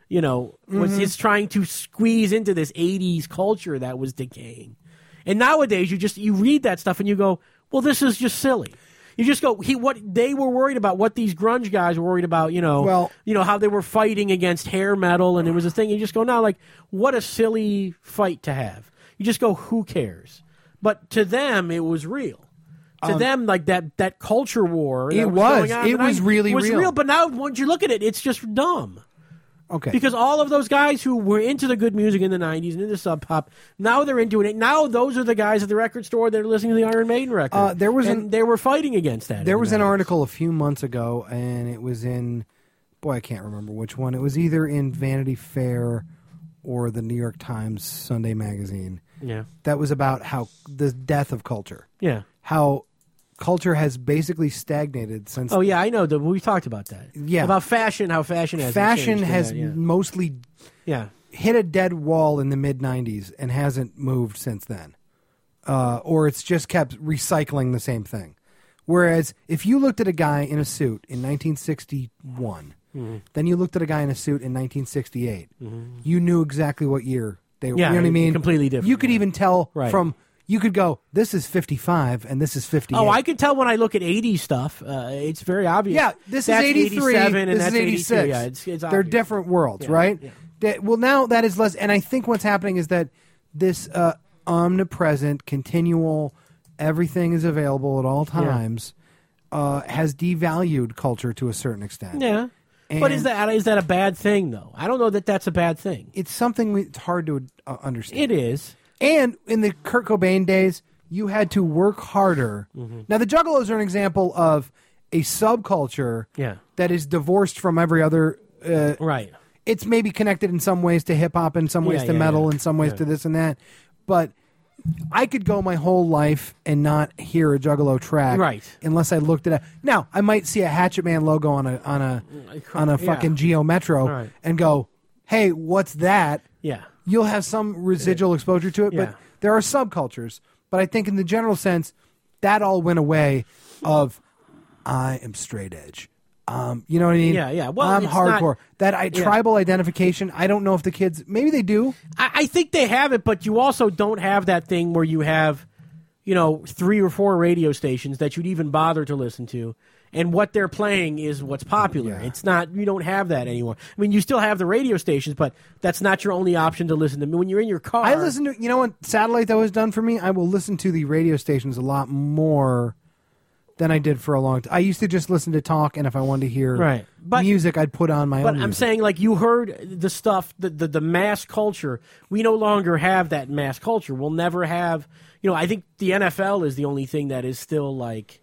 Was his trying to squeeze into this 80s culture that was decaying. And nowadays, you read that stuff and you go, well, this is just silly. You just go, what they were worried about, what these grunge guys were worried about, how they were fighting against hair metal, and it was a thing. You just go, no, what a silly fight to have. You just go, who cares? But to them, it was real. To them, that culture war. It was really real. But now, once you look at it, it's just dumb. Okay. Because all of those guys who were into the good music in the 90s and into Sub Pop, now they're into it. Now those are the guys at the record store that are listening to the Iron Maiden record. They were fighting against that. There was an article a few months ago, and it was in, I can't remember which one. It was either in Vanity Fair or the New York Times Sunday magazine. Yeah. That was about how the death of culture. Yeah. How culture has basically stagnated since. Oh yeah, I know. We talked about that. Yeah, about fashion. How fashion has mostly hit a dead wall in the mid '90s and hasn't moved since then, or it's just kept recycling the same thing. Whereas if you looked at a guy in a suit in 1961, then you looked at a guy in a suit in 1968, you knew exactly what year they were. Yeah, you know what I mean? Completely different. You could even tell from. You could go, this is 55 and this is 58. Oh, I can tell when I look at 80s stuff. It's very obvious. Yeah, this is 83, and this that's is 86. Yeah, it's They're obvious. different worlds, right? Yeah. Now that is less, and I think what's happening is that this omnipresent, continual, everything is available at all times, has devalued culture to a certain extent. Yeah. But is that a bad thing, though? I don't know that that's a bad thing. It's something it's hard to understand. It is. And in the Kurt Cobain days, you had to work harder. Now, the Juggalos are an example of a subculture that is divorced from every other. Right. It's maybe connected in some ways to hip hop, in some ways to metal, in some ways to this and that. But I could go my whole life and not hear a Juggalo track, unless I looked at it. Now, I might see a Hatchet Man logo on a fucking Geo Metro and go, "Hey, what's that?" Yeah. You'll have some residual exposure to it, but there are subcultures. But I think in the general sense, that all went away of, I am straight edge. You know what I mean? Yeah. Well, I'm hardcore. Tribal identification, I don't know if the kids, maybe they do. I think they have it, but you also don't have that thing where you have, 3 or 4 radio stations that you'd even bother to listen to. And what they're playing is what's popular. Yeah. It's not. You don't have that anymore. I mean, you still have the radio stations, but that's not your only option to listen to. When you're in your car, I listen to. You know what satellite that was done for me? I will listen to the radio stations a lot more than I did for a long time. I used to just listen to talk, and if I wanted to hear music, I'd put on my own. But music. I'm saying, you heard the stuff, the mass culture. We no longer have that mass culture. We'll never have. I think the NFL is the only thing that is still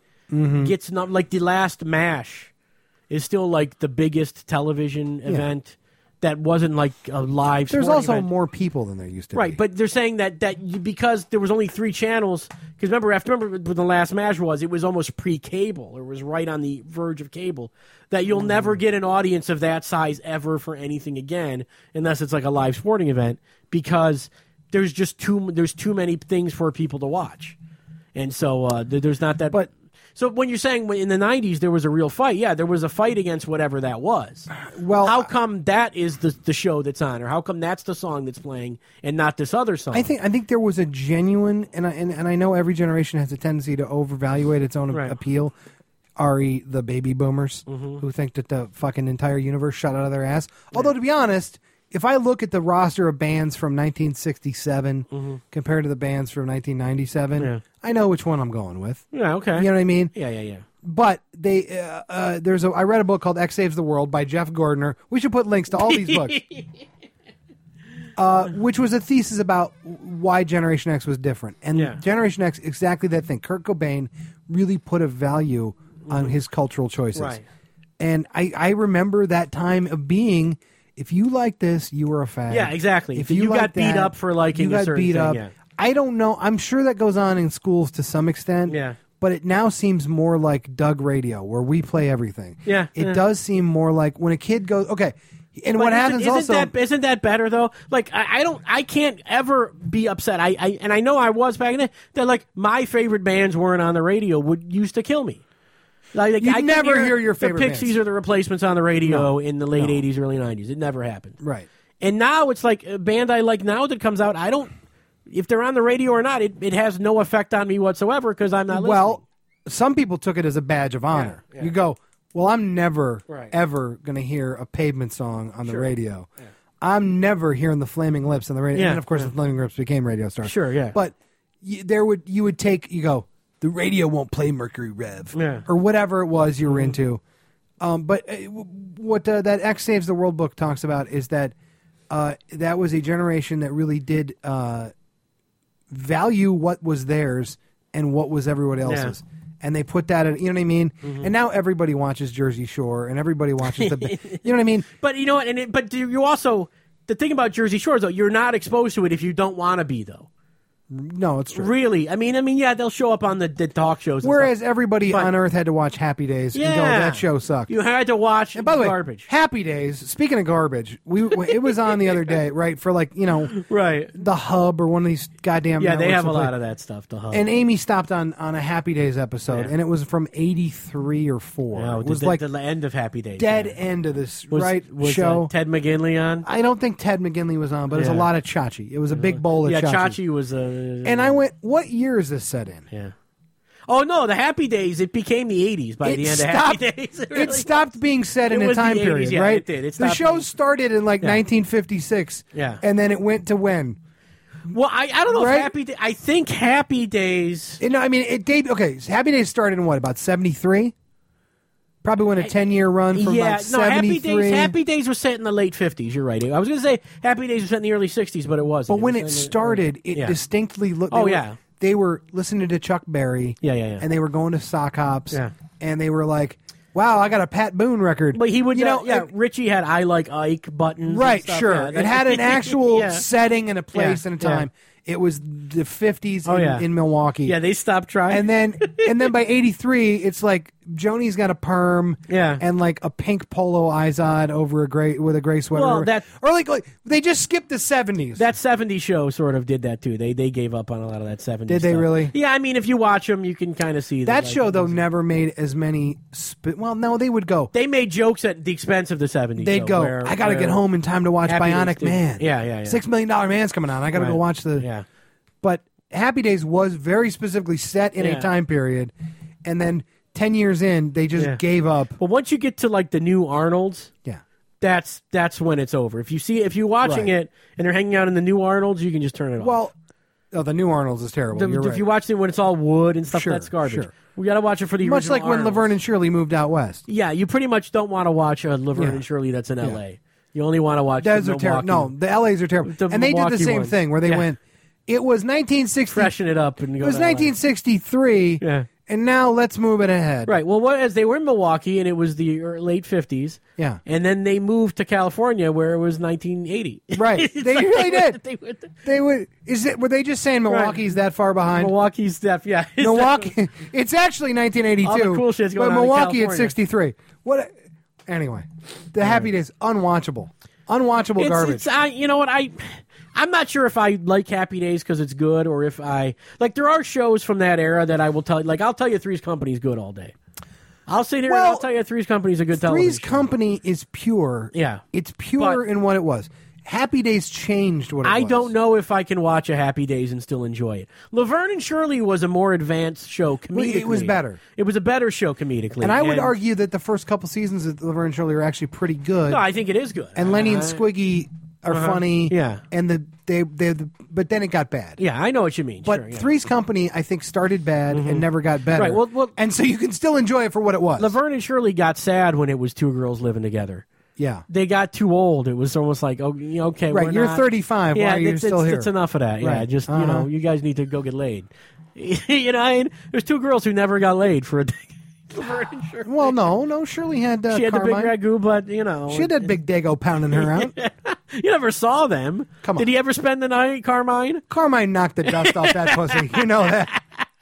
gets not the last MASH is still the biggest television event that wasn't a live. There's also event. more people than there used to be. Right, but they're saying that because there was only 3 channels. Because remember when the last MASH was, it was almost pre-cable. It was right on the verge of cable. That you'll never get an audience of that size ever for anything again, unless it's a live sporting event, because there's just too many things for people to watch, and so there's not that. But so when you're saying in the 90s there was a real fight, there was a fight against whatever that was. Well, how come that is the show that's on, or how come that's the song that's playing and not this other song? I think there was a genuine, and I know every generation has a tendency to overvaluate its own appeal. The baby boomers who think that the fucking entire universe shot out of their ass. Although to be honest, if I look at the roster of bands from 1967 compared to the bands from 1997, I know which one I'm going with. Yeah, okay. You know what I mean? Yeah. But I read a book called X Saves the World by Jeff Gardner. We should put links to all these books. Which was a thesis about why Generation X was different. And Generation X, exactly that thing. Kurt Cobain really put a value on his cultural choices. Right. And I remember that time of being, if you like this, you were a fag. Yeah, exactly. If you like got beat that, up for liking you got a certain beat thing, up. yeah. I don't know. I'm sure that goes on in schools to some extent. Yeah. But it now seems more like Doug Radio, where we play everything. Yeah. It does seem more like when a kid goes, okay. And But what happens isn't that better though? Like I can't ever be upset. I know I was back then that like my favorite bands weren't on the radio used to kill me. Like You'd I never hear your favorite the Pixies bands. or the Replacements on the radio in the late 80s, early 90s. It never happened. Right. And now it's like a band I like now that comes out, I don't, if they're on the radio or not, it has no effect on me whatsoever because I'm not listening. Well, some people took it as a badge of honor. Yeah. You go, well, I'm never, Right. ever going to hear a Pavement song on the radio. Yeah. I'm never hearing the Flaming Lips on the radio. Yeah. And then, of course, the Flaming Lips became radio stars. Sure, yeah. But you go, the radio won't play Mercury Rev. Yeah. Or whatever it was you were into. But what that X Saves the World book talks about is that that was a generation that really did value what was theirs and what was everyone else's. Yeah. And they put that in, you know what I mean? And now everybody watches Jersey Shore and everybody watches you know what I mean? But you know what? But you also, the thing about Jersey Shore is, though, you're not exposed to it if you don't want to be, though. No, it's true. Really? I mean, yeah, they'll show up on the talk shows. And Whereas stuff. everybody But- on Earth had to watch Happy Days and go, that show sucked. You had to watch And by the way, garbage. Happy Days, speaking of garbage, it was on the other day, right? For like, Right. The Hub or one of these goddamn Yeah, they networks have a that play- lot of that stuff to hug. And Amy stopped on a Happy Days episode, Yeah. and it was from 83 or 4. No, it was the, like the end of Happy Days. dead yeah. end of this Was show. Ted McGinley on? I don't think Ted McGinley was on, but it was a Yeah. lot of Chachi. It was a big bowl of Yeah, Chachi. Chachi was a. And I went, what year is this set in? Yeah. Oh no, the Happy Days. It became the '80s by the end of Happy Days. It stopped being set in It a was the time 80s, period, yeah, right? it did. It The stopped show being- started in like Yeah. 1956, Yeah. and then it went to when? Well, I don't know Right? if Happy Days. I think Happy Days. No, I mean it debuted. Okay, so Happy Days started in what, about 73? Probably went a 10-year run from about 73. Happy Days was set in the late '50s. You're right. I was going to say Happy Days was set in the early '60s, but it wasn't. But when was it in the- started, it yeah. distinctly looked. Oh, yeah. They were listening to Chuck Berry. Yeah. And they were going to sock hops. Yeah. And they were like, "Wow, I got a Pat Boone record." But he would, it- Richie had "I Like Ike" buttons. and right? stuff. Sure. Yeah, It had an actual Yeah. setting and a place Yeah, and a yeah. time. It was the 50s Oh, yeah. in Milwaukee. Yeah, they stopped trying. And then by 83, it's like Joni's got a perm, Yeah. and like a pink polo Izod over with a gray sweater. Well, that- or like they just skipped the 70s. That '70s show sort of did that too. They gave up on a lot of that '70s. Did they stuff. really? Yeah, I mean, if you watch them, you can kind of see that like, show though never made as many. Well, no, they would go. They made jokes at the expense of the '70s. They'd though, go. where- I got to where get home in time to watch Happy Days Bionic did- Man. Yeah. $6 Million Man's coming on. I got to go Right. watch the. Yeah. But Happy Days was very specifically set in a Yeah. time period, and then 10 years in, they just Yeah. gave up. But once you get to like the new Arnolds, Yeah. that's when it's over. If you're watching Right. it and they're hanging out in the new Arnolds, you can just turn it off. Well, the new Arnold's is terrible. You're if right. you watch it when it's all wood and stuff, Sure, that's garbage. sure. We got to watch it for the Much original like when Arnolds. Laverne and Shirley moved out west. Yeah, you pretty much don't want to watch a Laverne Yeah. and Shirley that's in L.A. You only want to watch Those the are terrible. Milwaukee. No, the LAs are terrible. The And they did the Milwaukee same ones. thing where they Yeah. went, it was 1960. Freshen it up and go It was to LA. 1963. Yeah. And now let's move it ahead. Right. Well, as they were in Milwaukee, and it was the late '50s. Yeah. And then they moved to California, where it was 1980. Right. They really did. They went to They would. Were they just saying Milwaukee's that far behind? Milwaukee's stuff. Yeah. Milwaukee. It's actually 1982. All the cool shit's going but on in Milwaukee at California. 63. What? Anyway, the Happy Days unwatchable garbage. You know what? I'm not sure if I like Happy Days because it's good, or if I like. There are shows from that era that I will tell. Like I'll tell you, Three's Company is good all day. I'll sit here and Well, I'll tell you, Three's Company is a good television Three's show. Company is pure. Yeah. It's pure But- in what it was. Happy Days changed what it I was. don't know if I can watch a Happy Days and still enjoy it. Laverne and Shirley was a more advanced show comedically. It was better. It was a better show comedically. And I would argue that the first couple seasons of Laverne and Shirley are actually pretty good. No, I think it is good. and Lenny and Squiggy are funny. Yeah. And but then it got bad. Yeah, I know what you mean. But sure, yeah. Three's Company, I think, started bad and never got better. Right, well, and so you can still enjoy it for what it was. Laverne and Shirley got sad when it was two girls living together. Yeah. They got too old. It was almost like, okay, right, you're 35. Yeah, why are you still here? It's enough of that. Yeah, Right. just, you guys need to go get laid. There's two girls who never got laid for a day. Well, no, Shirley had she had Carmine. the big ragu, but, She had that big Dago pounding her out. You never saw them. Come on. Did he ever spend the night, Carmine? Carmine knocked the dust off that pussy. You know that.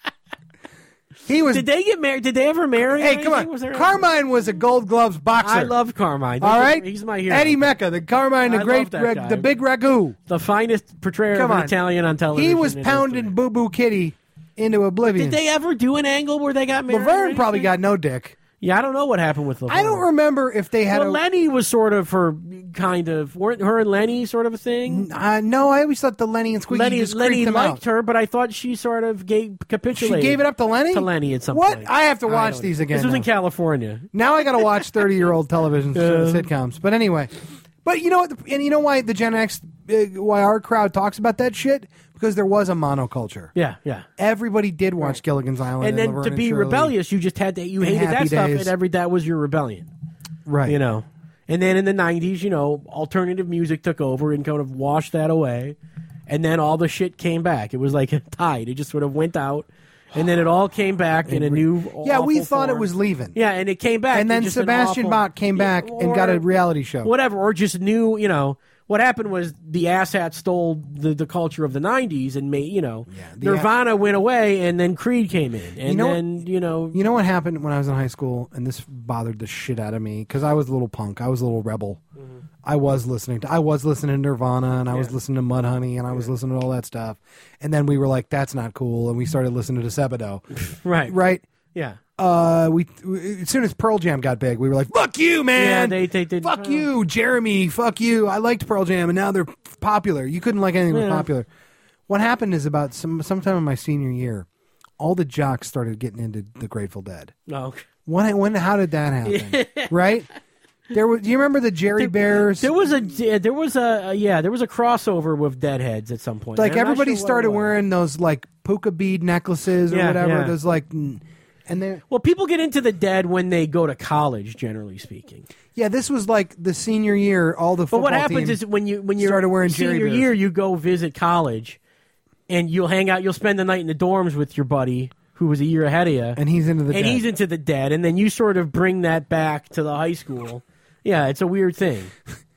He was. Did they get married? Did they ever marry? Hey, come on. Carmine was a Gold Gloves boxer. I love Carmine. All right? He's my hero. Eddie Mecca, the Carmine, the great, the big ragu. The finest portrayer of an Italian on television. He was pounding Boo Boo Kitty into oblivion. Did they ever do an angle where they got married? Laverne probably got no dick. Yeah, I don't know what happened with Laverne. I don't remember if they had Lenny was sort of weren't her and Lenny sort of a thing? No, I always thought the Lenny and Squeaky Lenny liked her, but I thought she sort of capitulated. She gave it up to Lenny? To Lenny at some point. What? I have to watch these again. This was in California. Now I got to watch 30-year-old television sitcoms. But anyway. But you know what? And you know why the Gen X, why our crowd talks about that shit? Because there was a monoculture. Yeah. Everybody did watch Gilligan's Island, and then Laverne to be and rebellious, you just had to. You hated that stuff, and that was your rebellion, right? And then in the '90s, alternative music took over and kind of washed that away, and then all the shit came back. It was like a tide; it just sort of went out. And then it all came back in a new we thought form. it was leaving. Yeah, and it came back. And then Sebastian Bach came back and got a reality show. Whatever, or just new, what happened was the asshat stole the culture of the 90s and made, Nirvana went away and then Creed came in. And You know what happened when I was in high school, and this bothered the shit out of me because I was a little punk. I was a little rebel. Mm-hmm. I was listening to Nirvana, and I was listening to Mudhoney, and I was listening to all that stuff. And then we were like, that's not cool, and we started listening to Sebado. Right? Yeah. We as soon as Pearl Jam got big, we were like, "Fuck you, man! Yeah, they did. Fuck you, Jeremy! Fuck you! I liked Pearl Jam, and now they're popular. You couldn't like anything that was popular." What happened is about sometime in my senior year, all the jocks started getting into the Grateful Dead. Oh, how did that happen? Right? Do you remember the Jerry Bears? There was a crossover with Deadheads at some point. Like everybody started wearing those like puka bead necklaces or whatever. Yeah. Those like. And people get into the Dead when they go to college, generally speaking. Yeah, this was like the senior year. All the football But what happens is when you started wearing senior year, you go visit college, and you'll hang out. You'll spend the night in the dorms with your buddy who was a year ahead of you, and he's into the Dead, and then you sort of bring that back to the high school. Yeah, it's a weird thing.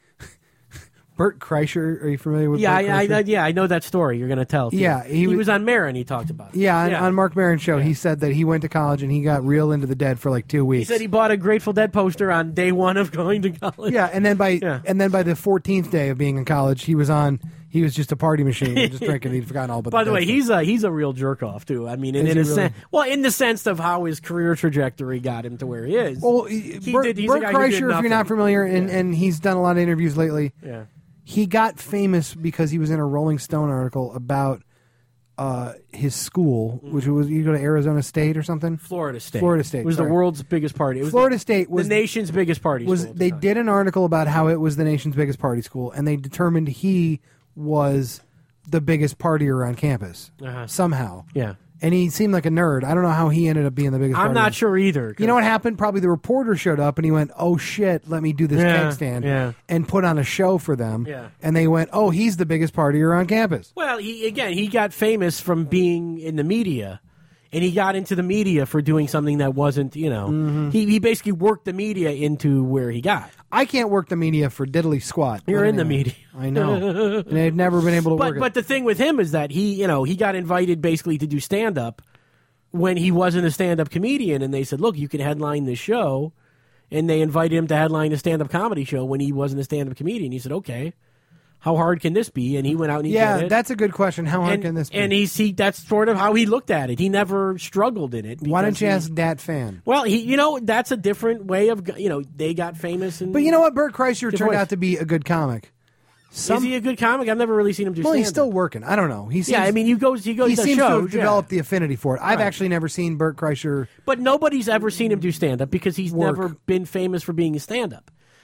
Bert Kreischer, are you familiar with? I know that story you're going to tell. Too. Yeah, he was on Maron. He talked about it. Yeah, on Mark Maron's show, he said that he went to college and he got real into the Dead for like 2 weeks. He said he bought a Grateful Dead poster on day one of going to college. Yeah, and then by the 14th day of being in college, he was just a party machine and just drinking. He'd forgotten all about. By the way, he's a real jerk off too. I mean, in the sense of how his career trajectory got him to where he is. Well, Bert Kreischer, if you're not familiar, and he's done a lot of interviews lately. Yeah. He got famous because he was in a Rolling Stone article about his school, which was you go to Arizona State or something. Florida State was the world's biggest party. Florida State was the nation's biggest party. They did an article about how it was the nation's biggest party school, and they determined he was the biggest partier on campus somehow. Yeah. And he seemed like a nerd. I don't know how he ended up being the biggest. I'm not sure either. You know what happened? Probably the reporter showed up and he went, "Oh shit, let me do this keg stand," and put on a show for them. Yeah. And they went, "Oh, he's the biggest partier on campus." Well, he got famous from being in the media, and he got into the media for doing something that wasn't, he basically worked the media into where he got. I can't work the media for diddly squat. You're in the media. I know. And I've never been able to work it. But the thing with him is that he got invited basically to do stand-up when he wasn't a stand-up comedian, and they said, look, you can headline this show, and they invited him to headline a stand-up comedy show when he wasn't a stand-up comedian. He said, okay, how hard can this be? And he went out and he did it. That's a good question. How hard can this be? And that's sort of how he looked at it. He never struggled in it. Why don't you ask Dat Fan? Well, that's a different way of, they got famous. But you know what? Bert Kreischer turned out to be a good comic. Is he a good comic? I've never really seen him do stand-up. Well, he's still working. I don't know. He seems he goes he to seems shows. to have developed the affinity for it. I've actually never seen Bert Kreischer. But nobody's ever seen him do stand-up because he's never been famous for being a stand-up.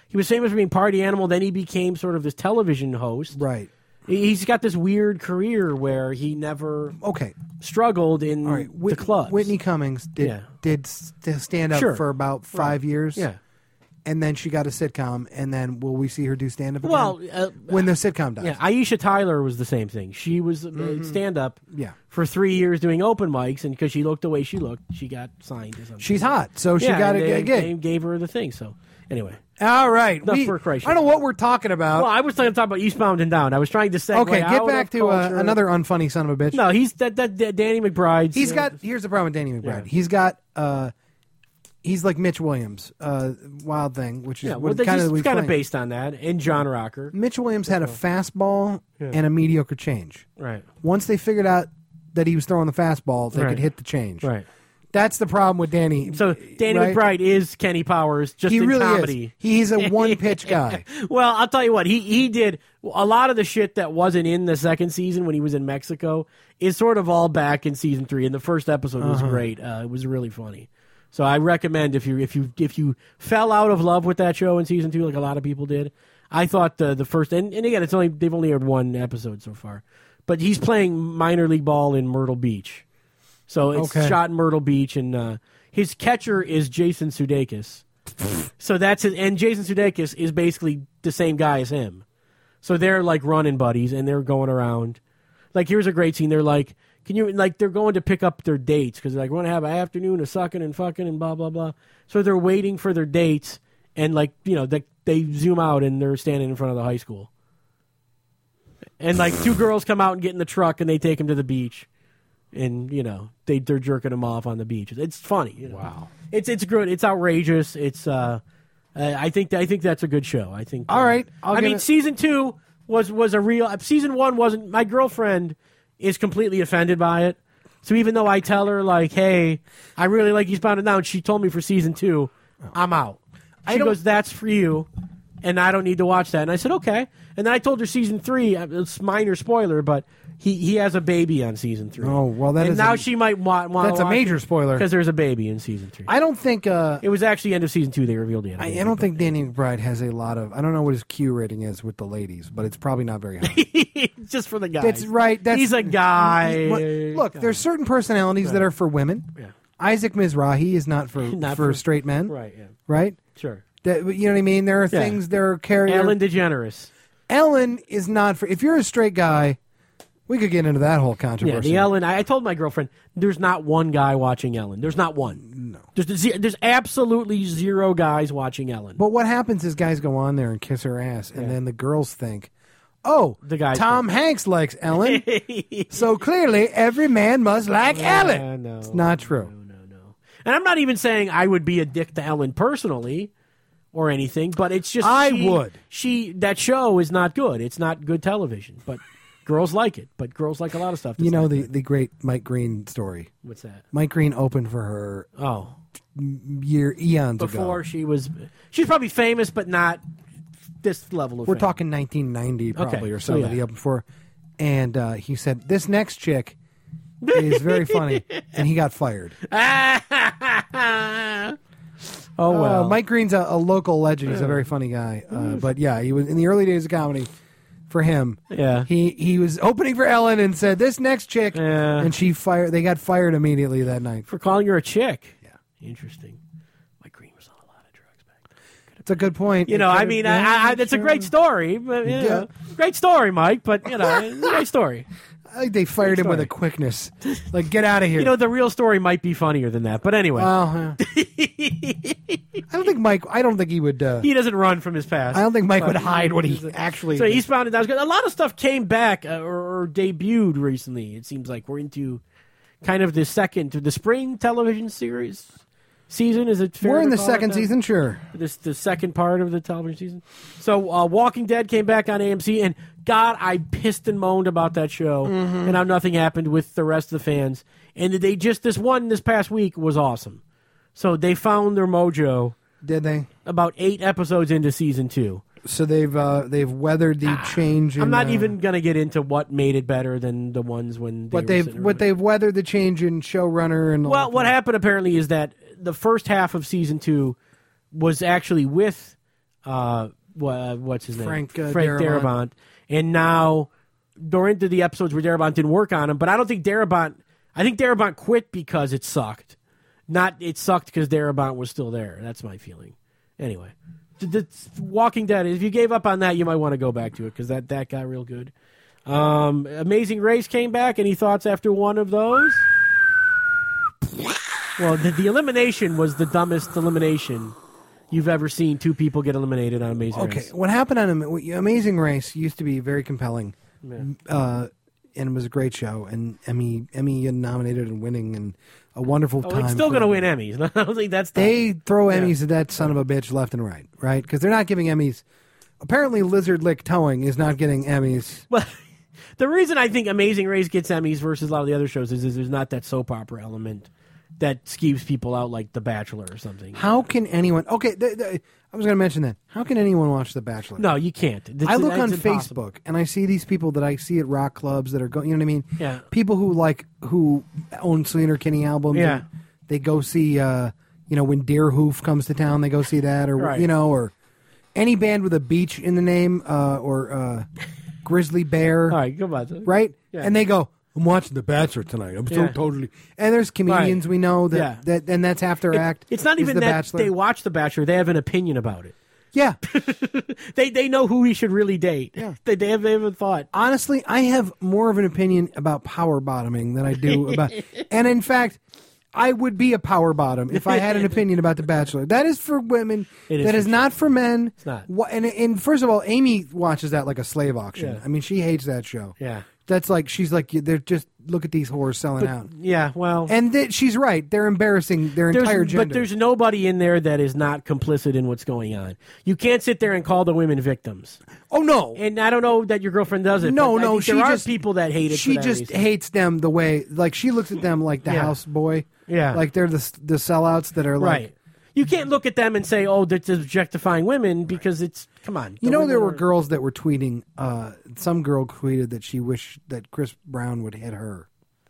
He was famous for being Party Animal. Then he became sort of this television host. Right. He's got this weird career where he never struggled in the clubs. Whitney Cummings did stand up for about 5 years. Yeah. And then she got a sitcom, and then will we see her do stand-up again? When the sitcom dies. Yeah, Aisha Tyler was the same thing. She was stand-up for 3 years doing open mics, and because she looked the way she looked, she got signed to something. She's hot, so she got a gig. They gave her the thing, so anyway. All right. I don't know what we're talking about. Well, I was trying to talk about Eastbound and Down. I was trying to segue out get back to culture. another unfunny son of a bitch. No, he's that Danny McBride. Here's the problem with Danny McBride. Yeah. He's got... he's like Mitch Williams, Wild Thing, which is kind of based on that, and John Rocker. Mitch Williams had a fastball and a mediocre change. Right. Once they figured out that he was throwing the fastball, they could hit the change. Right. That's the problem with Danny. So Danny McBride is Kenny Powers, just he in really comedy. Is. He's a one-pitch guy. Well, I'll tell you what, he did a lot of the shit that wasn't in the second season when he was in Mexico is sort of all back in season 3, and the first episode was great. It was really funny. So I recommend if you fell out of love with that show in season 2, like a lot of people did, I thought the first and again they've only aired one episode so far, but he's playing minor league ball in Myrtle Beach, so it's shot in Myrtle Beach, and his catcher is Jason Sudeikis, so that's his, and Jason Sudeikis is basically the same guy as him, so they're like running buddies and they're going around. Like here's a great scene. They're like. They're going to pick up their dates because they're like, we're going to have an afternoon of sucking and fucking and blah, blah, blah. So they're waiting for their dates, and, they zoom out, and they're standing in front of the high school. And, two girls come out and get in the truck, and they take them to the beach. And, they're jerking them off on the beach. It's funny. Wow. It's good. It's outrageous. It's, I think that's a good show. I think. All right. Season 2 was a real, season 1 wasn't, my girlfriend is completely offended by it. So even though I tell her, hey, I really like Eastbound and Down, she told me for season 2, I'm out. She goes, that's for you, and I don't need to watch that. And I said, okay. And then I told her season 3, it's minor spoiler, but he has a baby on season 3. Oh, well, she might want to that's a major spoiler. Because there's a baby in season 3. I don't think... it was actually end of season 2 they revealed it. I don't think Danny McBride has a lot of... I don't know what his Q rating is with the ladies, but it's probably not very high. Just for the guys. That's right. He's a guy. Look, there's certain personalities that are for women. Yeah. Isaac Mizrahi is not for straight men. Right, yeah. Right? Sure. You know what I mean? There are things... There are Ellen DeGeneres. Ellen is not for... If you're a straight guy... We could get into that whole controversy. Yeah, the Ellen. I told my girlfriend, there's not one guy watching Ellen. There's not one. No. There's absolutely 0 guys watching Ellen. But what happens is guys go on there and kiss her ass, and then the girls think, oh, Tom Hanks likes Ellen, so clearly every man must like Ellen. No, it's not true. No. And I'm not even saying I would be a dick to Ellen personally or anything, but it's just that show is not good. It's not good television, but... Girls like it, but girls like a lot of stuff. The great Mike Green story. What's that? Mike Green opened for her eons before ago. She's probably famous, but not this level of We're talking 1990 probably or so that he opened for. And he said, this next chick is very funny. And he got fired. Oh, well. Mike Green's a local legend. He's a very funny guy. But yeah, he was in the early days of comedy. For him, he was opening for Ellen and said this next chick, and they got fired immediately that night for calling her a chick. Yeah, interesting. Mike Green was on a lot of drugs back then. It's a good point. That's a great story. But, great story, Mike. But great story. I think they fired him with a quickness. Like, get out of here. The real story might be funnier than that. But anyway. Well, I don't think he would... he doesn't run from his past. I don't think Mike would hide what he actually... So Eastbound and Down. A lot of stuff came back or debuted recently. It seems like we're into kind of the spring television season. Is it fair We're in to the call second it that? season, sure. The second part of the television season. So Walking Dead came back on AMC, and God, I pissed and moaned about that show, and how nothing happened with the rest of the fans. And they just this past week was awesome. So they found their mojo. Did they? About 8 episodes into season 2. So they've weathered the change. I'm not even going to get into what made it better than the ones when. They've weathered the change in showrunner and. Well, what happened apparently is that the first half of season 2 was actually with what's his name? Frank Darabont. And now they're into the episodes where Darabont didn't work on him. But I don't think Darabont. I think Darabont quit because it sucked. Not it sucked because Darabont was still there. That's my feeling. Anyway, the Walking Dead. If you gave up on that, you might want to go back to it because that got real good. Amazing Race came back. Any thoughts after one of those? Well, the elimination was the dumbest elimination you've ever seen. 2 people get eliminated on Amazing Race. Okay, what happened on Amazing Race used to be very compelling, and it was a great show, and Emmy nominated and winning, and a wonderful time. It's still going to win Emmys. I don't think that's they throw Emmys at that son of a bitch left and right, right? Because they're not giving Emmys. Apparently, Lizard Lick Towing is not getting Emmys. Well, the reason I think Amazing Race gets Emmys versus a lot of the other shows is there's not that soap opera element that skeeves people out like The Bachelor or something. How can anyone... Okay, I was going to mention that. How can anyone watch The Bachelor? No, you can't. I look on Facebook, and I see these people that I see at rock clubs that are going... You know what I mean? Yeah. People who own Sleater Kinney albums. Yeah. They go see... when Deerhoof comes to town, they go see that. Or, right. Or any band with a beach in the name, or Grizzly Bear. All right, come on. Right? Yeah. And they go... I'm watching The Bachelor tonight. I'm so totally... And there's comedians we know that and that's half their act. It's not even the that Bachelor. They watch The Bachelor. They have an opinion about it. Yeah. They know who he should really date. Yeah. They haven't thought. Honestly, I have more of an opinion about power bottoming than I do about... And in fact, I would be a power bottom if I had an opinion about The Bachelor. That is for women. That is not for men. It's not. And first of all, Amy watches that like a slave auction. Yeah. I mean, she hates that show. Yeah. That's like, she's like, they're just, look at these whores selling out. Yeah, well. And she's right. They're embarrassing their entire gender. But there's nobody in there that is not complicit in what's going on. You can't sit there and call the women victims. Oh, no. And I don't know that your girlfriend does it. No, but no. there are people that hate it. She just hates them the way, like, she looks at them like the houseboy. Yeah. Like they're the sellouts that are like. Right. You can't look at them and say, oh, that's objectifying women because it's, come on. There were girls that were tweeting, some girl tweeted that she wished that Chris Brown would hit her.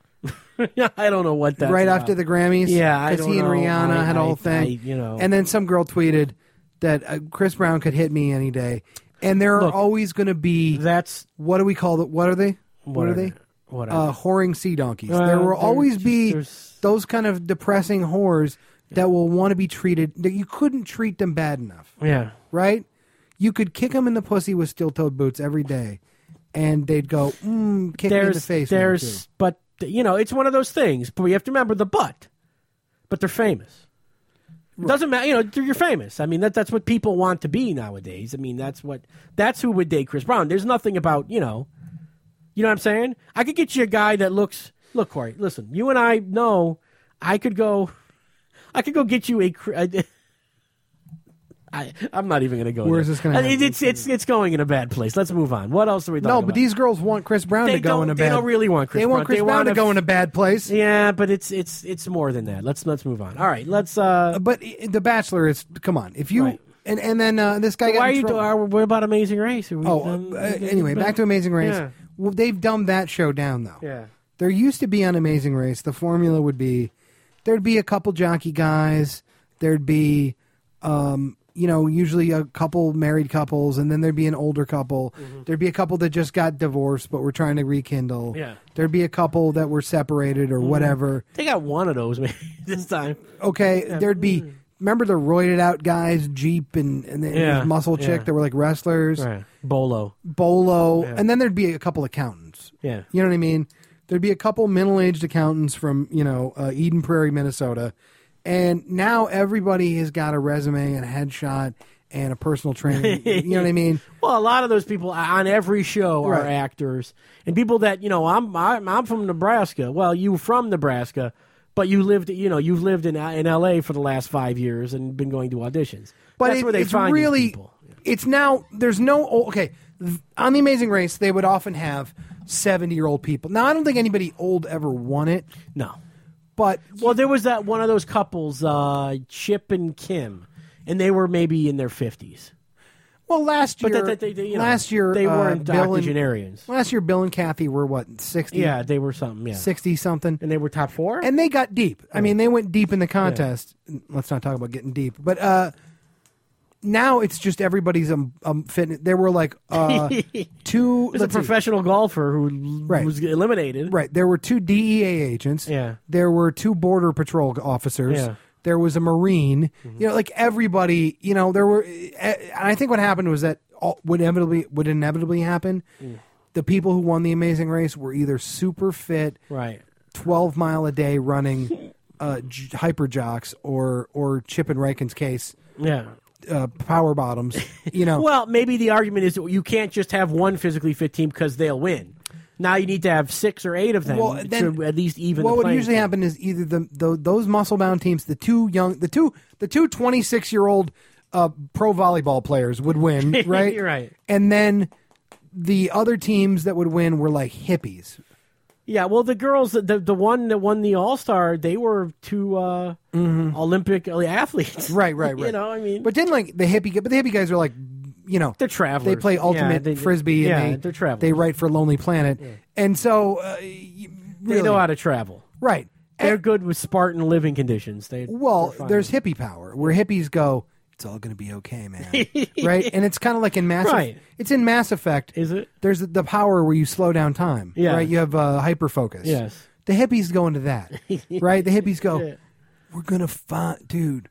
I don't know what that's right about. after the Grammys? Yeah, I don't know. Because he and Rihanna had a whole thing. And then some girl tweeted that Chris Brown could hit me any day. And there are always going to be, what do we call it? What are they? What are they? Whoring sea donkeys. There will always be those kind of depressing whores that will want to be treated, that you couldn't treat them bad enough. Yeah. Right? You could kick them in the pussy with steel-toed boots every day, and they'd go, kick me in the face. But, it's one of those things. But you have to remember the but they're famous. It doesn't matter, you're famous. I mean, that's what people want to be nowadays. I mean, that's who would date Chris Brown. There's nothing about, you know what I'm saying? I could get you a guy that looks, look, Corey, listen, you and I know I could go get you I'm not even going to go. Where's this going to happen? It's going in a bad place. Let's move on. What else are we talking about? No, but these girls want Chris Brown to go in a bad. They don't really want Chris Brown. They want Chris Brown to go in a bad place. Yeah, but it's more than that. Let's move on. All right, let's. But The Bachelor is, come on, if you and then this guy. Why are you? What about Amazing Race? Anyway, back to Amazing Race. Yeah. Well, they've dumbed that show down though. Yeah. There used to be on Amazing Race, the formula would be there'd be a couple jockey guys, there'd be usually a couple married couples, and then there'd be an older couple. Mm-hmm. There'd be a couple that just got divorced but were trying to rekindle. Yeah. There'd be a couple that were separated or whatever. They got one of those maybe this time. Okay, there'd be, remember the roided out guys, Jeep and the muscle chick that were like wrestlers? Right. Bolo. Yeah. And then there'd be a couple accountants. Yeah. You know what I mean? There'd be a couple middle-aged accountants from, Eden Prairie, Minnesota. And now everybody has got a resume and a headshot and a personal trainer. You know what I mean? Well, a lot of those people on every show are actors. And people that, I'm from Nebraska. Well, you're from Nebraska, but you've lived in L.A. for the last 5 years and been going to auditions. But that's where they find these people. It's now, there's no, on The Amazing Race, they would often have 70-year-old people. Now, I don't think anybody old ever won it. No. But there was that one of those couples, Chip and Kim, and they were maybe in their 50s. Well, last year they weren't octogenarians. Last year, Bill and Kathy were what, 60? Yeah, they were something. Yeah, 60 something, and they were top 4. And they got deep. I mean, they went deep in the contest. Let's not talk about getting deep, but now it's just everybody's fitness. There were like two. There's a professional golfer who was eliminated. Right. There were 2 DEA agents. Yeah. There were 2 Border Patrol officers. Yeah. There was a Marine. You know, like everybody. You know, there were. And I think what happened was that would inevitably happen. The people who won the Amazing Race were either super fit, 12-mile a day running hyper jocks, or Chip and Rakin's case. Yeah. Power bottoms, you know. Well, maybe the argument is that you can't just have one physically fit team because they'll win. Now you need to have 6 or 8 of them to at least even. What the would usually happen is either those muscle bound teams, the two 26-year-old pro volleyball players would win, right? You're right. And then the other teams that would win were like hippies. Yeah, well, the girls, the one that won the All-Star, they were 2 Olympic athletes. Right. You know, I mean. But didn't like the hippie guys are like, you know. They're travelers. They play ultimate Frisbee. And they're travelers. They write for Lonely Planet. Yeah. And so. Really, they know how to travel. Right. They're good with Spartan living conditions. There's hippie power, where hippies go, it's all going to be okay, man. Right? And it's kind of like in Mass Effect. It's in Mass Effect. Is it? There's the power where you slow down time. Yeah. Right? You have hyper focus. Yes. The hippies go into that. Right? The hippies go, we're going to find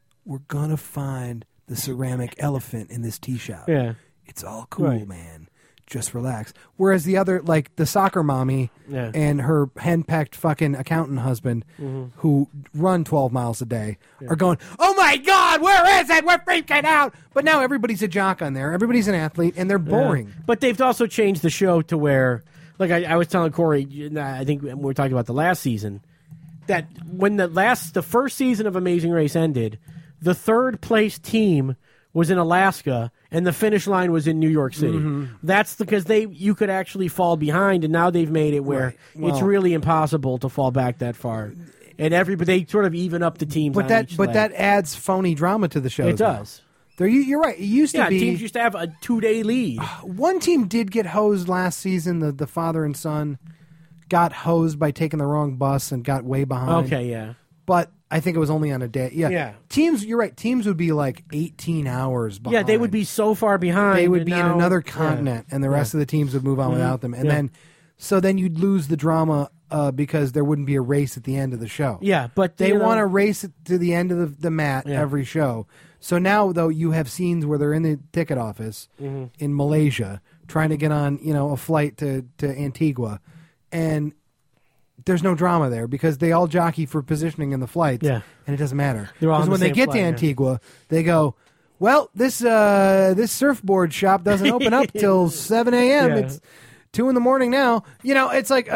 the ceramic elephant in this tea shop. Yeah. It's all cool, man. Just relax. Whereas the other, like the soccer mommy and her henpecked fucking accountant husband who run 12 miles a day are going, oh my God, where is it? We're freaking out. But now everybody's a jock on there. Everybody's an athlete, and they're boring. But they've also changed the show to where, like I was telling Corey, I think we were talking about the last season, that when the first season of Amazing Race ended, the third place team was in Alaska, and the finish line was in New York City. That's because you could actually fall behind, and now they've made it where it's really impossible to fall back that far. And they sort of even up the teams. But that adds phony drama to the show. It does. You're right. It used to be teams used to have a 2-day lead. One team did get hosed last season. The father and son got hosed by taking the wrong bus and got way behind. Okay, yeah. But I think it was only on a day. Yeah. Teams, you're right. Teams would be like 18 hours behind. Yeah, they would be so far behind. They would be in another continent, and the rest of the teams would move on without them. And then you'd lose the drama because there wouldn't be a race at the end of the show. Yeah, but they want to race it to the end of the mat every show. So now, though, you have scenes where they're in the ticket office in Malaysia trying to get on, a flight to Antigua, and there's no drama there because they all jockey for positioning in the flights, and it doesn't matter. Because when they get to Antigua, they go, well, this surfboard shop doesn't open up till 7 a.m. It's 2 a.m. now. It's like,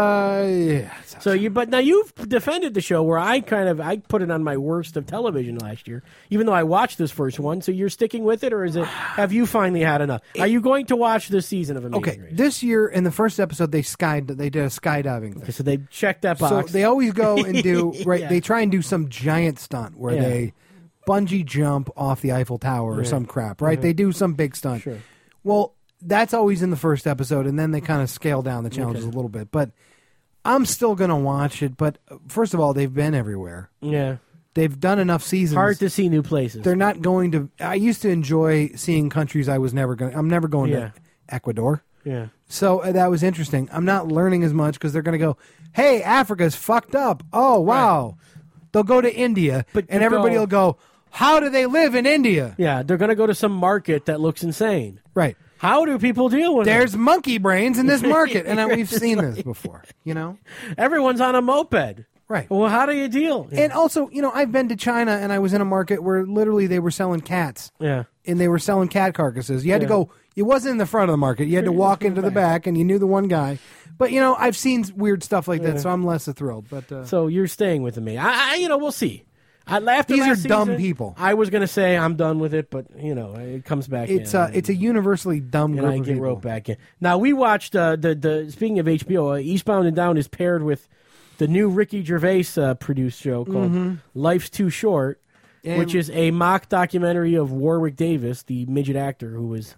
But now you've defended the show where I put it on my worst of television last year, even though I watched this first one. So you're sticking with it, or have you finally had enough? Are you going to watch this season of Amazing Race? This year in the first episode they did a skydiving thing. Okay, so they checked that box. So they always go and do They try and do some giant stunt where they bungee jump off the Eiffel Tower or some crap. Right? They do some big stunt. Sure. Well, that's always in the first episode, and then they kind of scale down the challenges a little bit. But I'm still going to watch it. But first of all, they've been everywhere. Yeah. They've done enough seasons. Hard to see new places. They're not going to... I used to enjoy seeing countries I'm never going to Ecuador. Yeah. So that was interesting. I'm not learning as much because they're going to go, hey, Africa's fucked up. Oh, wow. Right. They'll go to India, and everybody will go, how do they live in India? Yeah, they're going to go to some market that looks insane. Right. How do people deal with it? There's monkey brains in this market, and we've seen this before, Everyone's on a moped. Right. Well, how do you deal? And also, I've been to China, and I was in a market where literally they were selling cats. Yeah. And they were selling cat carcasses. You had to go, it wasn't in the front of the market. You had to walk into the back, and you knew the one guy. But, I've seen weird stuff like that, so I'm less thrilled. But so you're staying with me. We'll see. These are dumb people. I was going to say I'm done with it, but it comes back. It's a universally dumb group of people. And I get roped back in. Now we watched the speaking of HBO, Eastbound and Down is paired with the new Ricky Gervais produced show called Life's Too Short, which is a mock documentary of Warwick Davis, the midget actor who was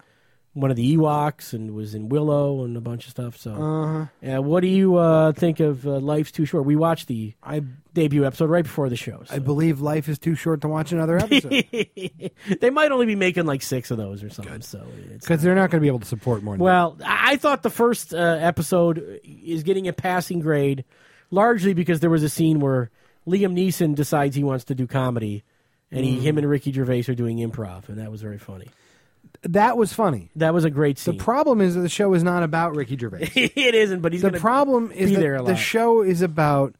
one of the Ewoks and was in Willow and a bunch of stuff. So, what do you think of Life's Too Short? We watched the debut episode right before the show. So. I believe Life is Too Short to watch another episode. They might only be making like 6 of those or something. Good. So because they're not going to be able to support more. Well, I thought the first episode is getting a passing grade, largely because there was a scene where Liam Neeson decides he wants to do comedy, and him and Ricky Gervais are doing improv, and that was very funny. That was funny. That was a great scene. The problem is that the show is not about Ricky Gervais. It isn't, but he's the problem is that the show is about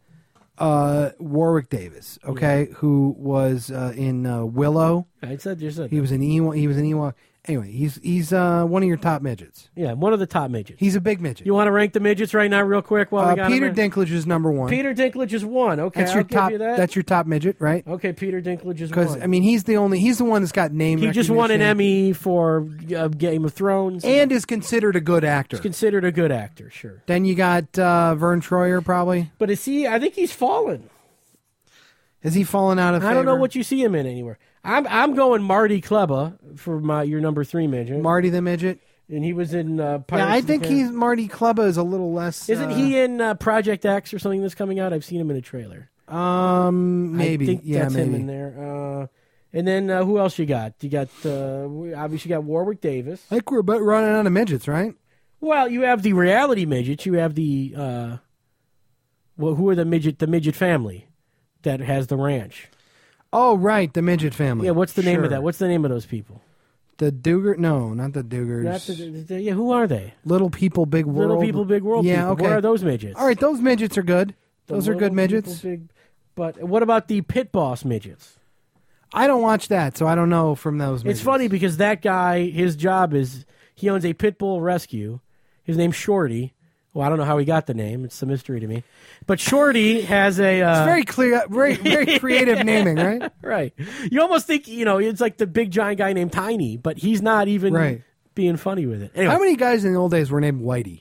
Warwick Davis, who was in Willow. I said you said he was an Ewok. He was an Ewok. Anyway, he's one of your top midgets. Yeah, one of the top midgets. He's a big midget. You want to rank the midgets right now, real quick? While we got Peter Dinklage is number 1. Peter Dinklage is 1. Okay, that's your top. Give you that. That's your top midget, right? Okay, Peter Dinklage is 1. Because I mean, he's the one that's got name. He just won an Emmy for Game of Thrones, and is considered a good actor. He's considered a good actor, sure. Then you got Vern Troyer, probably. But is he? I think he's fallen. Has he fallen out of favor? I don't know what you see him in anywhere. I'm going Marty Kleba for your number 3 midget. Marty the midget, and he was in Pirates I think he's Marty Kleba is a little less. Isn't he in Project X or something that's coming out? I've seen him in a trailer. Maybe. I think that's him in there. And then who else you got? You got obviously got Warwick Davis. I think we're about running out of midgets, right? Well, you have the reality midgets. You have the who are the midget family that has the ranch. Oh, right, the midget family. Yeah, what's the name of that? What's the name of those people? The Duggar? No, not the Duggars. Yeah, who are they? Little People, Big World. Little People, Big World. Yeah, people. okay. What are those midgets? All right, those midgets are good. Those are good midgets. But what about the Pit Boss midgets? I don't watch that, so I don't know from those midgets. It's funny because that guy, his job is he owns a pit bull rescue. His name's Shorty. Well, I don't know how he got the name. It's a mystery to me. But Shorty has a... it's very clear, very creative naming, right? Right. You almost think, it's like the big giant guy named Tiny, but he's not even being funny with it. Anyway. How many guys in the old days were named Whitey?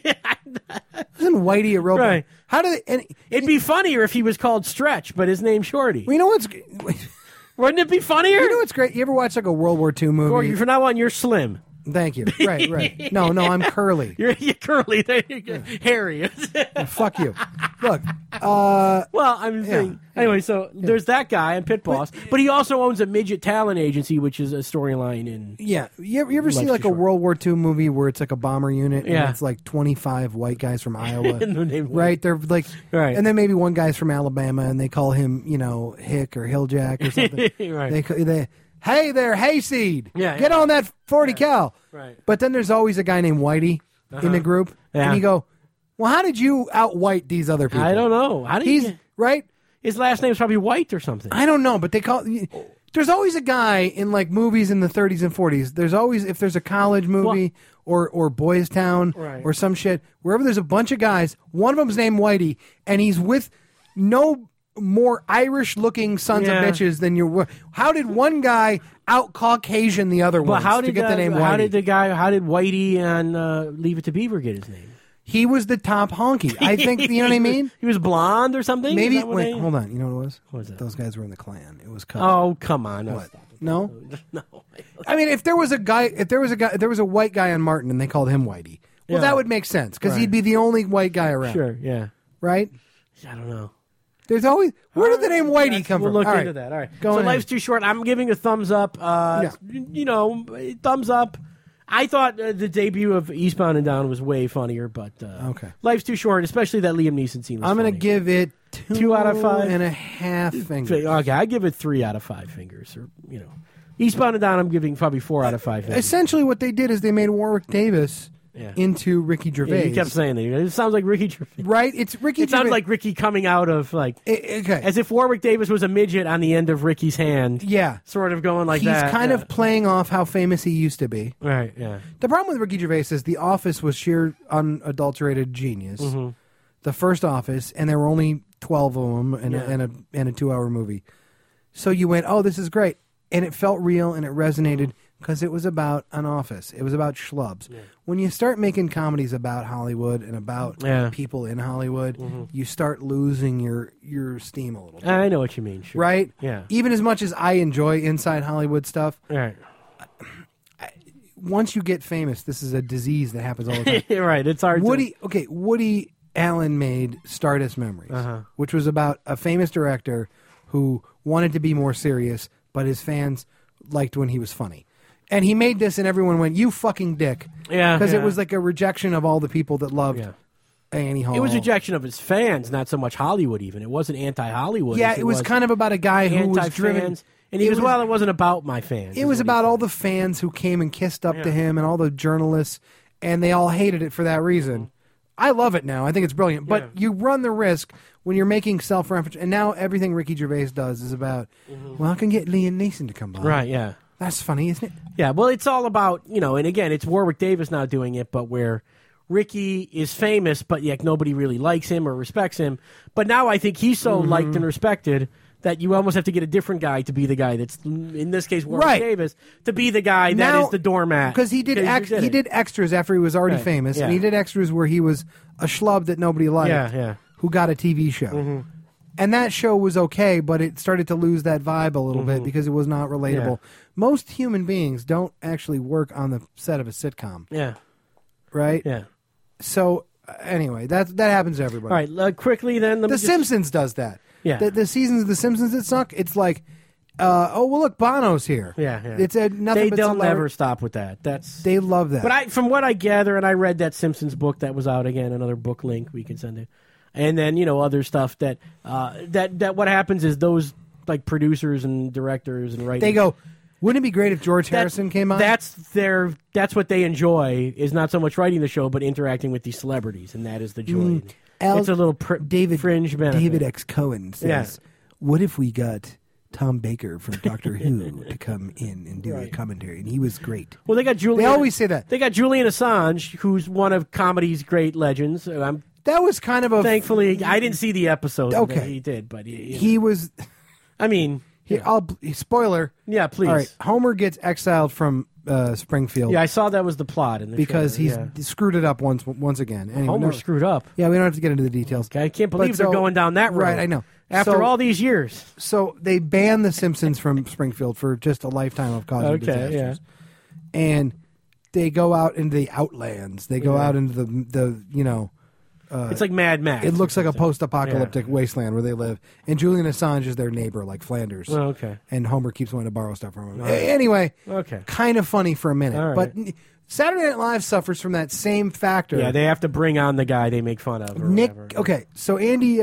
Isn't Whitey a real... Right. How did it'd be funnier if he was called Stretch, but his name's Shorty. Well, you know what's... Wouldn't it be funnier? You know what's great? You ever watch like a World War II movie? Or from now on, you're Slim. Thank you. Right. No, I'm Curly. You're Curly. There you go. Harry. Fuck you. Look. Well, I'm saying. Anyway, so there's that guy and Pit Boss, but he also owns a midget talent agency, which is a storyline in. Yeah. You ever see like a World War II movie where it's like a bomber unit and it's like 25 white guys from Iowa? Right? They're like, and then maybe one guy's from Alabama and they call him, Hick or Hilljack or something. Right. Hey there, Hayseed. Get on that 40 cal. Right. But then there's always a guy named Whitey in the group. Yeah. And you go, well, how did you out-white these other people? I don't know. How did He's right? His last name's probably White or something. I don't know, but they call... There's always a guy in like movies in the 30s and 40s. There's always, if there's a college movie or Boys Town or some shit, wherever there's a bunch of guys, one of them's named Whitey, and he's with no... more Irish-looking sons of bitches than you. How did one guy out Caucasian the other one to get the name Whitey? How did Whitey and Leave It to Beaver get his name? He was the top honky. I think, you know what I mean? He was blonde or something? Maybe. Wait, hold on. You know what it was? What was that? Those guys were in the Klan. It was Oh, come on. What? No? No. I mean, if there was a white guy on Martin and they called him Whitey, well, that would make sense because he'd be the only white guy around. Sure, yeah. Right? I don't know. There's always... Where did the name Whitey come from? We'll look into that. All right. So Life's Too Short. I'm giving a thumbs up. Thumbs up. I thought the debut of Eastbound and Down was way funnier, but Life's Too Short, especially that Liam Neeson scene was I'm going to give it 2 out of 5 and a half fingers. Okay, I give it 3 out of 5 fingers. Or Eastbound and Down, I'm giving probably 4 out of 5 fingers. Essentially, what they did is they made Warwick Davis into Ricky Gervais. Yeah, you kept saying that. It sounds like Ricky Gervais. Right? It's Ricky Gervais. It sounds like Ricky coming out of, as if Warwick Davis was a midget on the end of Ricky's hand. Yeah. Sort of going like He's that. He's kind of playing off how famous he used to be. Right, yeah. The problem with Ricky Gervais is The Office was sheer unadulterated genius. Mm-hmm. The first Office, and there were only 12 of them and a 2-hour movie. So you went, oh, this is great. And it felt real and it resonated because it was about an office. It was about schlubs. Yeah. When you start making comedies about Hollywood and about people in Hollywood, you start losing your steam a little bit. I know what you mean. Sure. Right? Yeah. Even as much as I enjoy Inside Hollywood stuff, right. once you get famous, this is a disease that happens all the time. Right, it's hard. Woody Allen made Stardust Memories, which was about a famous director who wanted to be more serious, but his fans liked when he was funny. And he made this, and everyone went, "You fucking dick!" Yeah, because it was like a rejection of all the people that loved Annie Hall. It was a rejection of his fans, not so much Hollywood. Even it wasn't anti-Hollywood. Yeah, it was kind of about a guy who was driven. And he was, well, it wasn't about my fans. It was about all the fans who came and kissed up to him and all the journalists, and they all hated it for that reason. I love it now. I think it's brilliant. But you run the risk when you're making self-reference, and now everything Ricky Gervais does is about, well, I can get Liam Neeson to come by. Right, yeah. That's funny, isn't it? Yeah, well, it's all about, and again, it's Warwick Davis now doing it, but where Ricky is famous, but yet nobody really likes him or respects him. But now I think he's so liked and respected that you almost have to get a different guy to be the guy that's, in this case, Warwick Davis, to be the guy that is the doormat. Because he did extras after he was already famous, and he did extras where he was a schlub that nobody liked, who got a TV show. And that show was okay, but it started to lose that vibe a little bit because it was not relatable. Most human beings don't actually work on the set of a sitcom. Yeah. Right? Yeah. So, anyway, that happens to everybody. All right, quickly then. The Simpsons does that. Yeah. The seasons of The Simpsons that suck, it's like, oh, well, look, Bono's here. Yeah. It's nothing but they'll never stop with that. They love that. But from what I gather, and I read that Simpsons book that was out again, another book link we can send it. And then, other stuff that what happens is those like producers and directors and writers. They go, wouldn't it be great if George Harrison came on? That's what they enjoy, is not so much writing the show, but interacting with these celebrities, and that is the joy. It's a little fringe benefit. David X. Cohen says, what if we got Tom Baker from Doctor Who to come in and do a commentary? And he was great. Well, they got Julian. They always say that. They got Julian Assange, who's one of comedy's great legends. That was kind of a... Thankfully, I didn't see the episode that he did, but he was... I mean... spoiler. Yeah, please. All right, Homer gets exiled from Springfield. Yeah, I saw that was the plot in the because he's screwed it up once again. Anyway, Homer screwed up. Yeah, we don't have to get into the details. Okay, I can't believe they're going down that road. Right, I know. After all these years. So they banned The Simpsons from Springfield for just a lifetime of causing disasters. Yeah. And they go out into the outlands. They go out into the it's like Mad Max. It looks like a post-apocalyptic wasteland where they live. And Julian Assange is their neighbor, like Flanders. Oh, okay. And Homer keeps wanting to borrow stuff from him. Anyway, kind of funny for a minute. But Saturday Night Live suffers from that same factor. Yeah, they have to bring on the guy they make fun of. Okay, so Andy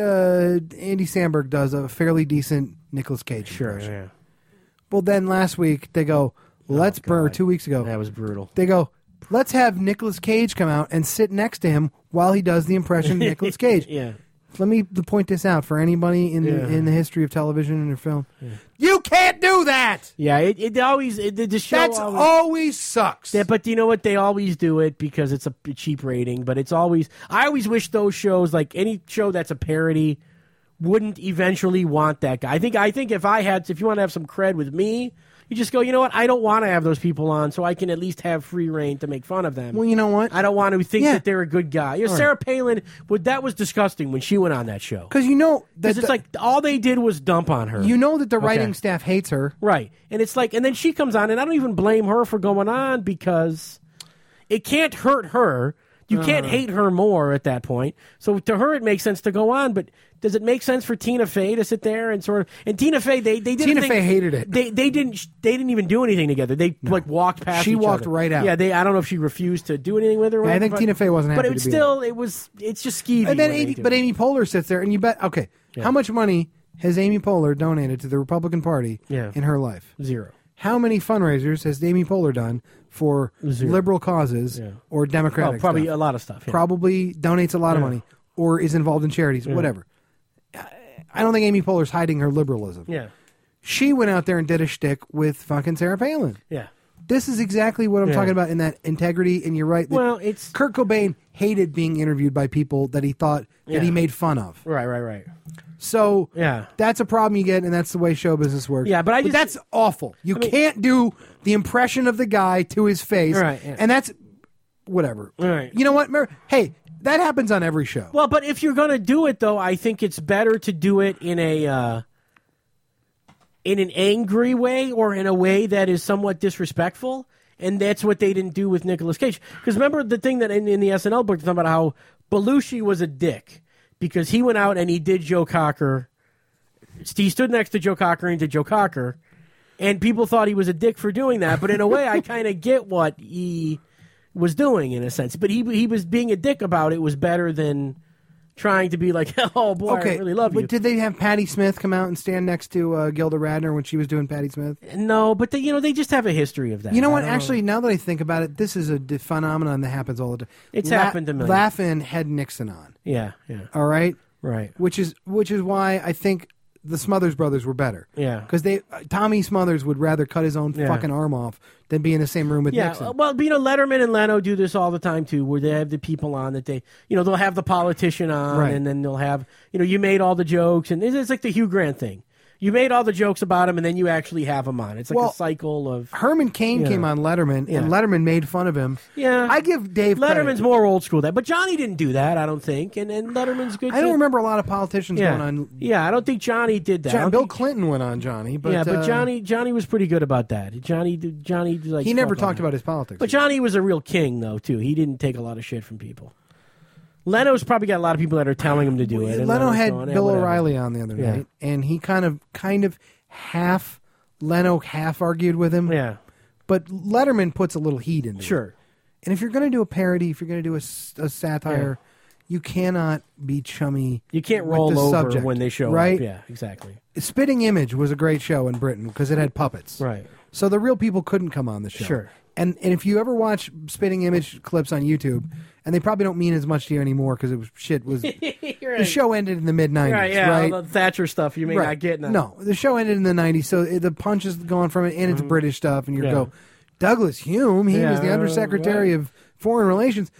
Samberg does a fairly decent Nicolas Cage impression. Yeah. Well, then last week they go, let's burn, 2 weeks ago. That was brutal. They go, let's have Nicolas Cage come out and sit next to him while he does the impression of Nicolas Cage. Yeah. Let me point this out for anybody in the history of television and film. Yeah. You can't do that! Yeah, the show always sucks. Yeah, but you know what? They always do it because it's a cheap rating, but it's always... I always wish those shows, like any show that's a parody, wouldn't eventually want that guy. I think if you want to have some cred with me... You just go, you know what? I don't want to have those people on, so I can at least have free reign to make fun of them. Well, you know what? I don't want to think that they're a good guy. Sarah Palin, that was disgusting when she went on that show. Because it's like all they did was dump on her. You know that the writing staff hates her. Right. And it's like, and then she comes on, and I don't even blame her for going on because it can't hurt her. You can't hate her more at that point. So to her, it makes sense to go on. But does it make sense for Tina Fey to sit there and sort of? And Tina Fey, they did. Tina Fey hated it. They didn't even do anything together. They walked past. She walked other. right out. Yeah. I don't know if she refused to do anything with her. I think Tina Fey wasn't happy. But it's just skeevy. And then Amy Poehler sits there, and you bet. Okay, how much money has Amy Poehler donated to the Republican Party in her life? Zero. How many fundraisers has Amy Poehler done for liberal causes or Democratic stuff? Probably a lot of stuff. Yeah. Probably donates a lot of money or is involved in charities, whatever. I don't think Amy Poehler's hiding her liberalism. Yeah. She went out there and did a shtick with fucking Sarah Palin. Yeah. This is exactly what I'm talking about in that integrity, and you're right. Well, it's... Kurt Cobain hated being interviewed by people that he thought that he made fun of. Right. So that's a problem you get, and that's the way show business works. Yeah, but that's awful. You can't do the impression of the guy to his face, and that's whatever. Right. You know what? Hey, that happens on every show. Well, but if you're going to do it, though, I think it's better to do it in an angry way or in a way that is somewhat disrespectful. and that's what they didn't do with Nicolas Cage. Because remember the thing that in the SNL book, they talk about how Belushi was a dick because he went out and he did Joe Cocker. He stood next to Joe Cocker and did Joe Cocker, and people thought he was a dick for doing that. But in a way, I kind of get what he was doing in a sense. But he was being a dick about it was better than trying to be like, oh boy, I really love you. But did they have Patti Smith come out and stand next to Gilda Radner when she was doing Patti Smith? No, but they just have a history of that. You know what? Actually, now that I think about it, this is a phenomenon that happens all the time. It's happened to me. Laugh-In had Nixon on. Yeah. All right? Right. Which is why I think the Smothers Brothers were better. Yeah. Because Tommy Smothers would rather cut his own fucking arm off than be in the same room with Nixon. Well, Letterman and Leno do this all the time, too, where they have the people on that they'll have the politician on, right. And then they'll have, you made all the jokes, and it's like the Hugh Grant thing. You made all the jokes about him, and then you actually have him on. It's like a cycle of... Herman Cain came on Letterman, and Letterman made fun of him. Yeah. I give Dave Letterman's credit. more old school that, but Johnny didn't do that, I don't think, and Letterman's good. I don't remember a lot of politicians going on... Yeah, I don't think Johnny did that. Bill Clinton went on Johnny, but... but Johnny was pretty good about that. Johnny like... He never talked about his politics. But Johnny was a real king, though, too. He didn't take a lot of shit from people. Leno's probably got a lot of people that are telling him to do it. Leno had Bill O'Reilly on the other night, and he kind of Leno half argued with him. Yeah. But Letterman puts a little heat into it. Sure. And if you're going to do a parody, if you're going to do a satire, you cannot be chummy. You can't roll over subject, when they show right? up. Yeah, exactly. Spitting Image was a great show in Britain because it had puppets. Right. So the real people couldn't come on the show. Sure. And if you ever watch Spitting Image clips on YouTube, and they probably don't mean as much to you anymore because the show ended in the mid-90s, right? All the Thatcher stuff you may not get now. No, the show ended in the 90s, so the punch is gone from it, and it's British stuff, and you go, Douglas Hume, he was the Undersecretary of Foreign Relations.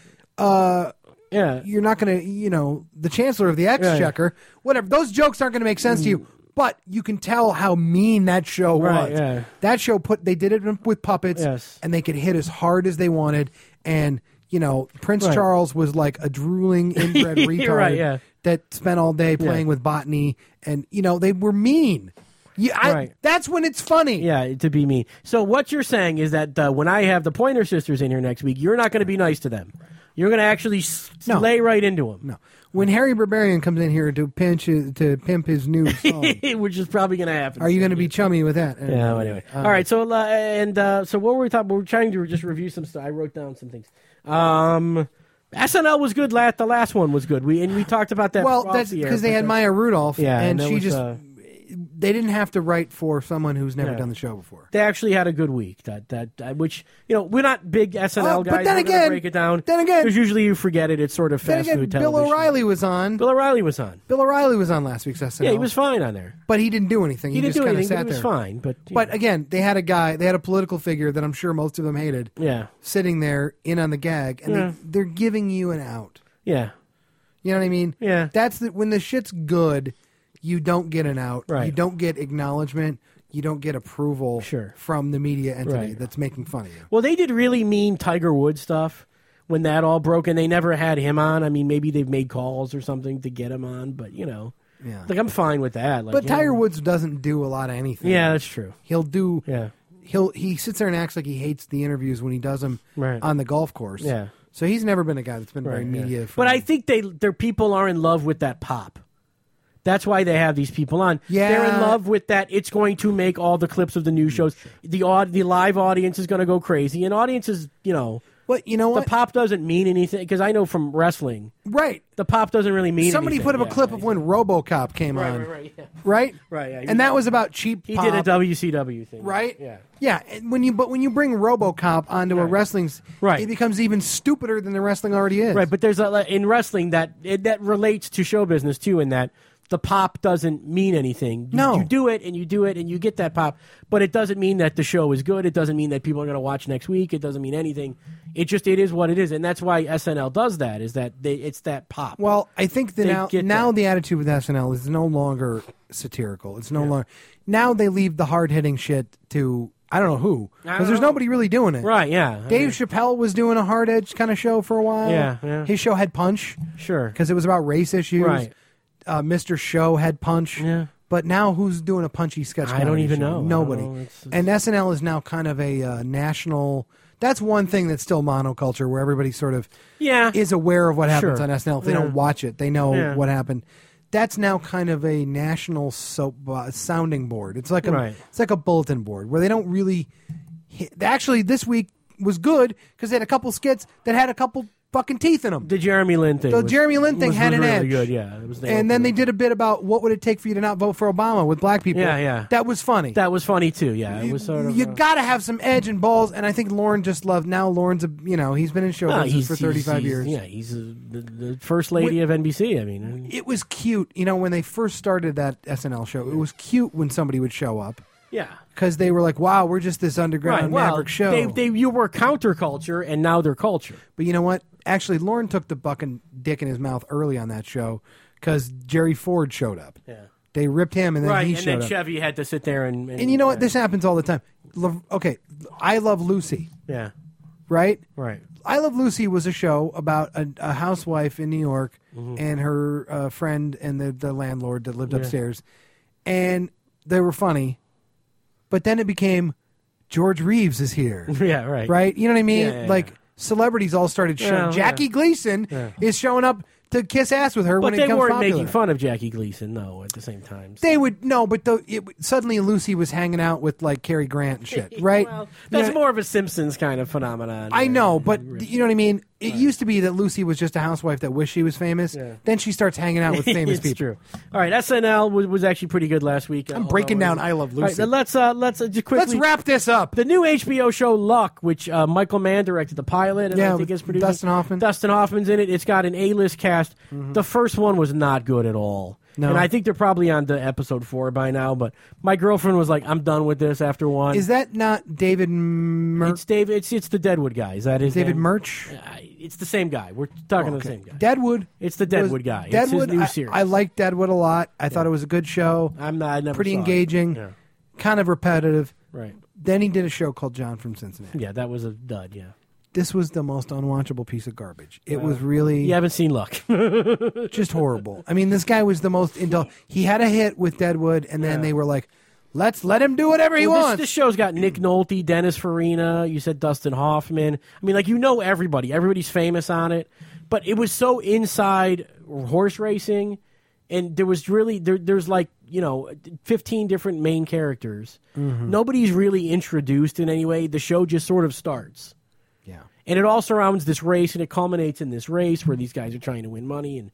You're not going to, the Chancellor of the Exchequer, whatever. Those jokes aren't going to make sense to you. But you can tell how mean that show was. Yeah. That show they did it with puppets, and they could hit as hard as they wanted. And Prince Charles was like a drooling inbred retard that spent all day playing with botany, and they were mean. That's when it's funny. Yeah, to be mean. So what you're saying is that when I have the Pointer Sisters in here next week, you're not going to be nice to them. You're going to actually lay right into them. No. When Harry Barbarian comes in here to pimp his new song, which is probably going to happen. Are you going to be chummy with that? Yeah. Anyway, all right. So so what were we talking? We're trying to just review some stuff. I wrote down some things. SNL was good. The last one was good. We talked about that. Well, that's because they had Maya Rudolph, and she just. They didn't have to write for someone who's never done the show before. They actually had a good week. Which we're not big SNL guys. But then again, break it down. Then again, because usually you forget it. It's sort of fast food television. Bill O'Reilly was on. Bill O'Reilly was on last week's SNL. Yeah, he was fine on there. But he didn't do anything. He didn't just do anything. Sat But he was there. fine. But again, they had a political figure that I'm sure most of them hated. Yeah. Sitting there in on the gag, and they're giving you an out. Yeah. You know what I mean? Yeah. That's when the shit's good. You don't get an out. Right. You don't get acknowledgement. You don't get approval from the media entity that's making fun of you. Well, they did really mean Tiger Woods stuff when that all broke, and they never had him on. I mean, maybe they've made calls or something to get him on, but I'm fine with that. But Tiger Woods doesn't do a lot of anything. Yeah, that's true. He'll do. Yeah. He sits there and acts like he hates the interviews when he does them on the golf course. Yeah. So he's never been a guy that's been very media. But I think their people are in love with that pop. That's why they have these people on. Yeah. They're in love with that. It's going to make all the clips of the news shows. The live audience is going to go crazy. And audiences, But you know what? The pop doesn't mean anything. Because I know from wrestling. Right. The pop doesn't really mean Somebody anything. put up a clip of when RoboCop came on. Right, yeah. Right? Right, yeah. And that was about cheap He pop. did a WCW thing. Right? Yeah. Yeah. And when you bring RoboCop onto a wrestling, it becomes even stupider than the wrestling already is. Right, but there's in wrestling that relates to show business too, in that the pop doesn't mean anything. You do it and you do it and you get that pop, but it doesn't mean that the show is good. It doesn't mean that people are going to watch next week. It doesn't mean anything. It is what it is, and that's why SNL does that. Is that it's that pop? Well, I think that now the attitude with SNL is no longer satirical. It's no longer. Now they leave the hard hitting shit to I don't know who, because there's nobody really doing it. Right? Yeah. Dave Chappelle was doing a hard edge kind of show for a while. Yeah. His show had Punch. Sure. Because it was about race issues. Right. Mr. Show had Punch. Yeah. But now who's doing a punchy sketch? I don't even know. Nobody. And SNL is now kind of a national That's one thing that's still monoculture, where everybody sort of Yeah. is aware of what happens Sure. on SNL. If they Yeah. don't watch it, they know Yeah. what happened. That's now kind of a national soap sounding board. It's like a bulletin board where they don't really. Actually, this week was good because they had a couple skits that had a couple fucking teeth in them. The Jeremy Lin thing. The Jeremy Lin thing had an really edge. Good, yeah. It was and then they did a bit about what would it take for you to not vote for Obama with black people. Yeah. That was funny. That was funny too. Yeah, it was sort of. You got to have some edge and balls, and I think Lauren just loved. Now Lauren's he's been in show business for 35 years. Yeah, he's the first lady of NBC. I mean, it was cute. When they first started that SNL show, it was cute when somebody would show up. Yeah, because they were like, "Wow, we're just this underground maverick show." You were counterculture, and now they're culture. But you know what? Actually, Lauren took the fucking dick in his mouth early on that show because Jerry Ford showed up. Yeah, they ripped him, and then he showed up. And then Chevy had to sit there and you know what? This happens all the time. Okay, I Love Lucy. Yeah, right. I Love Lucy was a show about a housewife in New York and her friend and the landlord that lived upstairs, and they were funny. But then it became George Reeves is here. Yeah, right. Right? You know what I mean? Yeah. Celebrities all started showing. Jackie Gleason is showing up to kiss ass with her when it becomes popular. But they weren't making fun of Jackie Gleason, though, at the same time. So. They would, no, but suddenly Lucy was hanging out with, Cary Grant and shit, right? Well, that's more of a Simpsons kind of phenomenon. I know, but you know what I mean? It used to be that Lucy was just a housewife that wished she was famous. Yeah. Then she starts hanging out with famous people. It's true. All right, SNL was actually pretty good last week. I'm breaking down I Love Lucy. All right, let's just quickly... Let's wrap this up. The new HBO show Luck, which Michael Mann directed the pilot, and I think it's produced. Dustin Hoffman. Dustin Hoffman's in it. It's got an A-list cast. The first one was not good at all. No. And I think they're probably on to episode 4 by now, but my girlfriend was like, I'm done with this after 1. Is that not David Murch? It's David. It's the Deadwood guy. Is that his David name? Murch? It's the same guy. We're talking the same guy. Deadwood. It's the Deadwood guy. Deadwood, it's his new series. I liked Deadwood a lot. I thought it was a good show. I never pretty saw engaging. Yeah. Kind of repetitive. Right. Then he did a show called John from Cincinnati. Yeah, that was a dud, yeah. This was the most unwatchable piece of garbage. It was really... You haven't seen Luck. just horrible. I mean, this guy was the most... He had a hit with Deadwood, and then they were like, let's let him do whatever he wants. This show's got Nick Nolte, Dennis Farina, you said Dustin Hoffman. I mean, everybody. Everybody's famous on it. But it was so inside horse racing, and there was really... There's 15 different main characters. Nobody's really introduced in any way. The show just sort of starts. Yeah. And it all surrounds this race, and it culminates in this race where these guys are trying to win money, and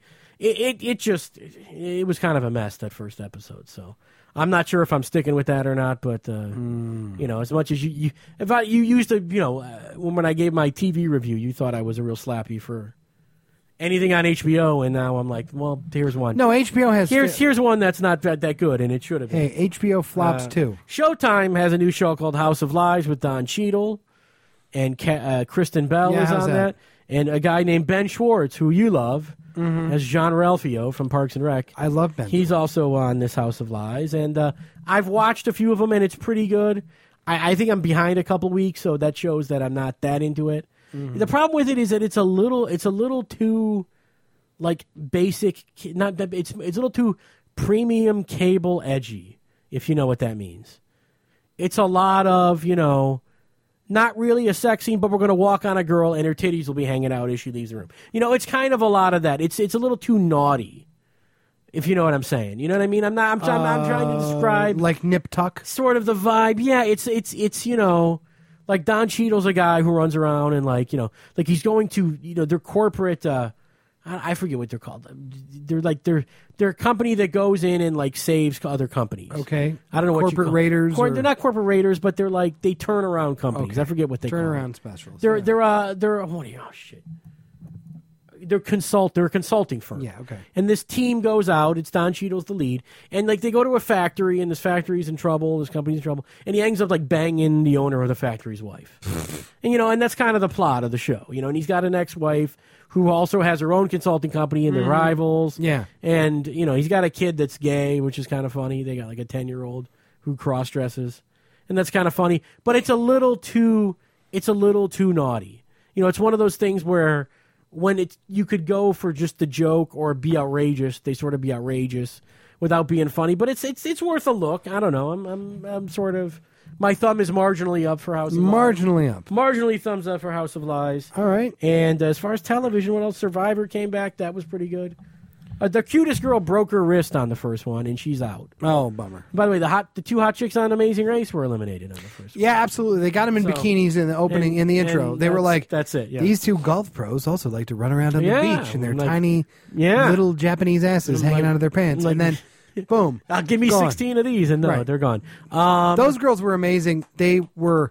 it was kind of a mess, that first episode. So I'm not sure if I'm sticking with that or not, but as much as you used to, when I gave my TV review, you thought I was a real slappy for anything on HBO, and now I'm like, well, here's one. No, HBO has... Here's one that's not that good, and it should have been. Hey, HBO flops too. Showtime has a new show called House of Lies with Don Cheadle. And Kristen Bell is on that. And a guy named Ben Schwartz, who you love, as Jean Ralphio from Parks and Rec. I love Ben. He's also on this House of Lies. And I've watched a few of them, and it's pretty good. I think I'm behind a couple weeks, so that shows that I'm not that into it. The problem with it is that it's a little too basic. It's a little too premium cable edgy, if you know what that means. It's a lot of, not really a sex scene, but we're going to walk on a girl and her titties will be hanging out as she leaves the room. It's kind of a lot of that. It's a little too naughty, if you know what I'm saying. You know what I mean? I'm trying to describe like Nip Tuck, sort of the vibe. Yeah, it's like Don Cheadle's a guy who runs around and like he's going to their corporate. I forget what they're called. They're a company that goes in and saves other companies. Okay, I don't know what corporate raiders. They're not corporate raiders, but they're they turn around companies. Okay. I forget what they call turnaround them. Specials. They're shit. They're a consulting firm. Yeah, okay. And this team goes out. It's Don Cheadle's the lead, and they go to a factory, and this factory's in trouble. This company's in trouble, and he ends up banging the owner of the factory's wife. and that's kind of the plot of the show. And he's got an ex-wife who also has her own consulting company, and they're rivals. Yeah. And he's got a kid that's gay, which is kind of funny. They got a 10-year-old who cross dresses, and that's kind of funny. But it's a little too naughty. It's one of those things where when you could go for just the joke or be outrageous, they sort of be outrageous. without being funny. But it's worth a look. I don't know. I'm sort of. My thumb is marginally up for House of Lies. Marginally up. Marginally thumbs up for House of Lies. All right. And as far as television, what else? Survivor came back. That was pretty good. The cutest girl broke her wrist on the first one, and she's out. Oh, bummer. By the way, the two hot chicks on Amazing Race were eliminated on the first one. Yeah, absolutely. They got them in bikinis in the opening, in the intro. They were like, that's it. Yeah. These two golf pros also like to run around on the beach in their tiny little Japanese asses hanging out of their pants. And then, boom. Give me gone. 16 of these, and they're gone. Those girls were amazing. They were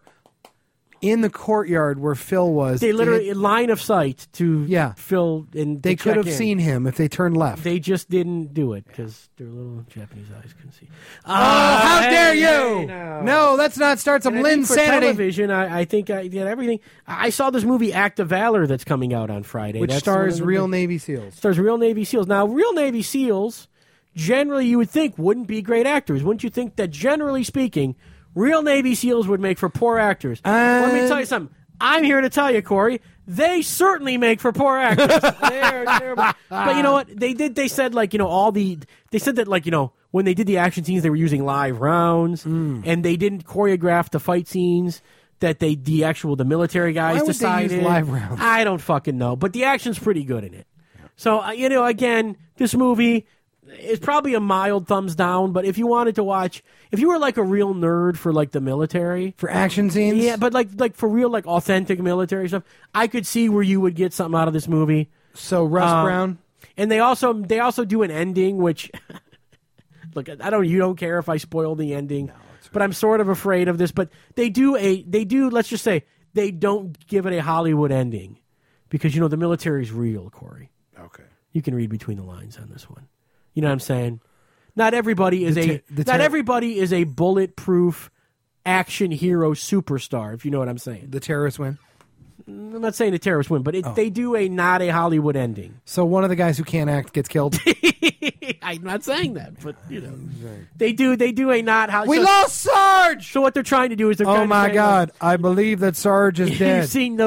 in the courtyard where Phil was. They literally line of sight to Phil, and they could have seen him if they turned left. They just didn't do it because their little Japanese eyes couldn't see. How dare you! No, let's not start some Linsanity. For television, I think I did everything. I saw this movie Act of Valor that's coming out on Friday, which stars real Navy SEALs. Stars real Navy SEALs. Now, real Navy SEALs generally you would think wouldn't be great actors. Wouldn't you think that generally speaking, real Navy SEALs would make for poor actors? Let me tell you something. I'm here to tell you, Corey, they certainly make for poor actors. But you know what? They said like, you know, they said that like, you know, when they did the action scenes, they were using live rounds and they didn't choreograph the fight scenes that the military guys decided. They use live rounds? I don't fucking know, but the action's pretty good in it. So, you know, again, this movie is probably a mild thumbs down, but if you wanted to watch, if you were like a real nerd for like the military, for action scenes, yeah, but like for real like authentic military stuff, I could see where you would get something out of this movie. So Russ Brown, and they also do an ending, which look, you don't care if I spoil the ending, but I'm sort of afraid of this. But they do let's just say they don't give it a Hollywood ending because you know the military is real, Corey. Okay, you can read between the lines on this one. You know what I'm saying? Not everybody is everybody is a bulletproof action hero superstar, if you know what I'm saying. The terrorists win? I'm not saying the terrorists win, but they do not a Hollywood ending. So one of the guys who can't act gets killed? I'm not saying that, but you know. They do a not Hollywood. We lost Sarge! So what they're trying to do is they're oh my God, I believe that Sarge is dead.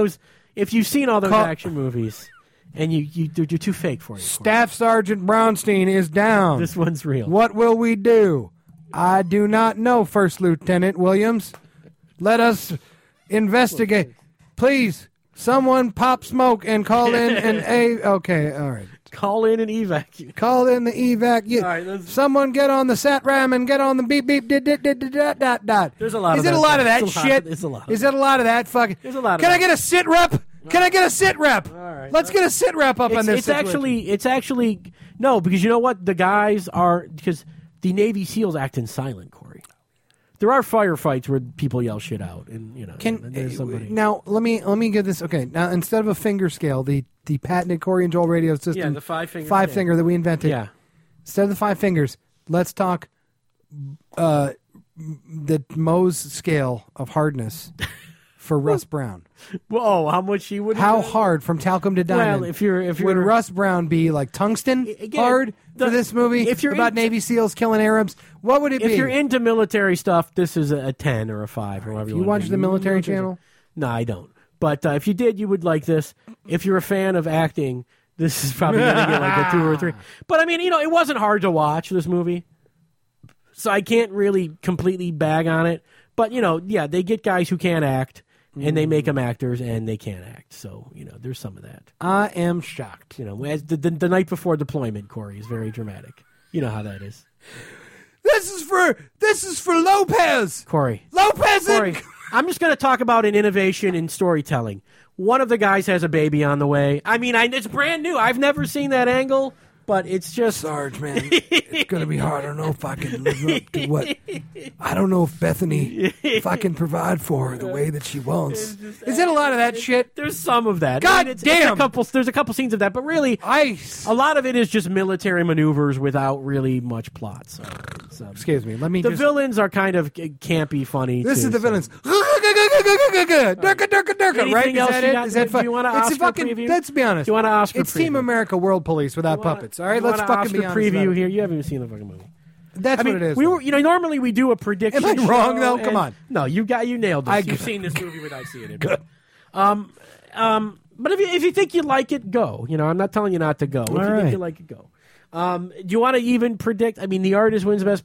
If you've seen all those action movies, and you're too fake for you. Staff Sergeant Brownstein is down. This one's real. What will we do? I do not know, First Lieutenant Williams. Let us investigate. Please, someone pop smoke and call in an Okay, all right. Call in an evac. Call in the evac. All right, someone get on the SATRAM and get on the beep beep dot dot. There's a lot. Is it a lot of that shit? It's a lot. Is it a lot of that fucking? There's a lot. Can I get a sit rep? Can I get a sit rep? All right. Let's get a sit rep up on this. It's actually no, because you know what? The guys because the Navy SEALs act in silent, Corey. There are firefights where people yell shit out, and you know. There's somebody. Now let me get this. Okay, now instead of a finger scale, the patented Corey and Joel radio system, the five finger that we invented. Yeah. Instead of the 5 fingers, let's talk the Mohs scale of hardness. For Russ Brown. Whoa, how much he would? How hard from talcum to diamond? Well, if you're would Russ Brown be like tungsten hard for this movie? If you're about Navy SEAls killing Arabs, what would it be? If you're into military stuff, this is a 10 or a 5 or whatever. You watch the military channel? No, I don't. But if you did, you would like this. If you're a fan of acting, this is probably going to get like a 2 or 3. But I mean, you know, it wasn't hard to watch this movie, so I can't really completely bag on it. But you know, yeah, they get guys who can't act. And they make them actors, and they can't act. So, you know, there's some of that. I am shocked. You know, as the night before deployment, Corey, is very dramatic. You know how that is. This is for Lopez. Corey. Corey, I'm just going to talk about an innovation in storytelling. One of the guys has a baby on the way. I mean, it's brand new. I've never seen that angle. But it's just Sarge, man. It's gonna be hard. I don't know if I can live up to what. I don't know if Bethany, if I can provide for her the way that she wants. Is it a lot of that shit? There's some of that. God damn. There's a couple scenes of that, but really, a lot of it is just military maneuvers without really much plot. So, excuse me. The villains are kind of campy, funny. This is the villains. Right? Is that fun? Do you want to Oscar preview? Let's be honest. Do you want to Oscar It's Team America World Police without puppets. All right, let's fucking be honest. Preview here. You haven't even seen the fucking movie. That's what it is. We were, normally we do a prediction. Am I wrong though? Come on. No, you nailed this. You've seen this movie without seeing it. Good. But if you think you like it, go. I'm not telling you not to go. If you think you like it, go. Do you want to even predict? I mean, the artist wins Best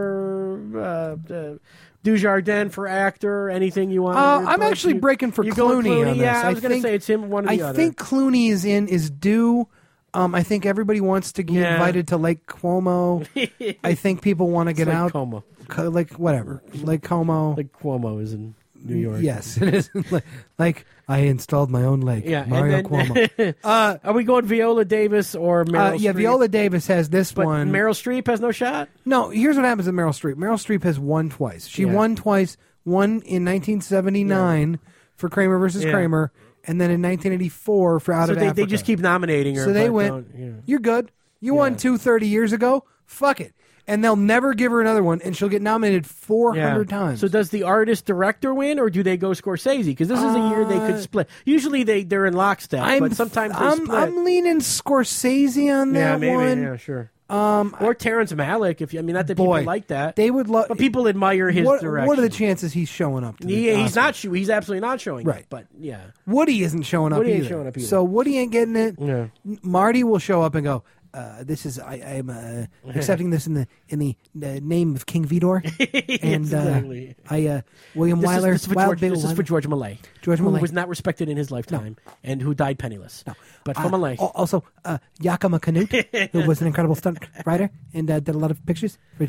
Picture. Dujardin for actor. Anything you want? I'm actually breaking for Clooney on this. Yeah, I was going to say it's him. One of the other. I think Clooney is due. I think everybody wants to get invited to Lake Como. I think people want to get out. Como. Like whatever. Lake Como. Lake Cuomo is in New York. Yes, it is. Like I installed my own lake. Yeah, Mario Cuomo. Are we going Viola Davis or Meryl Streep? Yeah, Viola Davis has this one. Meryl Streep has no shot? No, here's what happens with Meryl Streep. Meryl Streep has won twice. She won twice. One in 1979 for Kramer versus Kramer, and then in 1984 for Out of Africa. They just keep nominating her. So they went, you're good. You won 30 years ago. Fuck it. And they'll never give her another one, and she'll get nominated 400 times. So does the artist-director win, or do they go Scorsese? Because this is a year they could split. Usually they're in lockstep, but sometimes they split. I'm leaning Scorsese on that maybe, one. Yeah, sure. Or Terrence Malick, not that people like that. They would love, but people admire his direction. What are the chances he's showing up? To he's not. He's absolutely not showing up. But yeah, Woody isn't showing up either. So Woody ain't getting it. Yeah. Marty will show up and go, this is I am accepting this in the name of King Vidor and exactly. William Wyler. This is for George Millay. Who was not respected in his lifetime and who died penniless. No. But for Millay. Also, Yakima Canute, who was an incredible stunt writer and did a lot of pictures for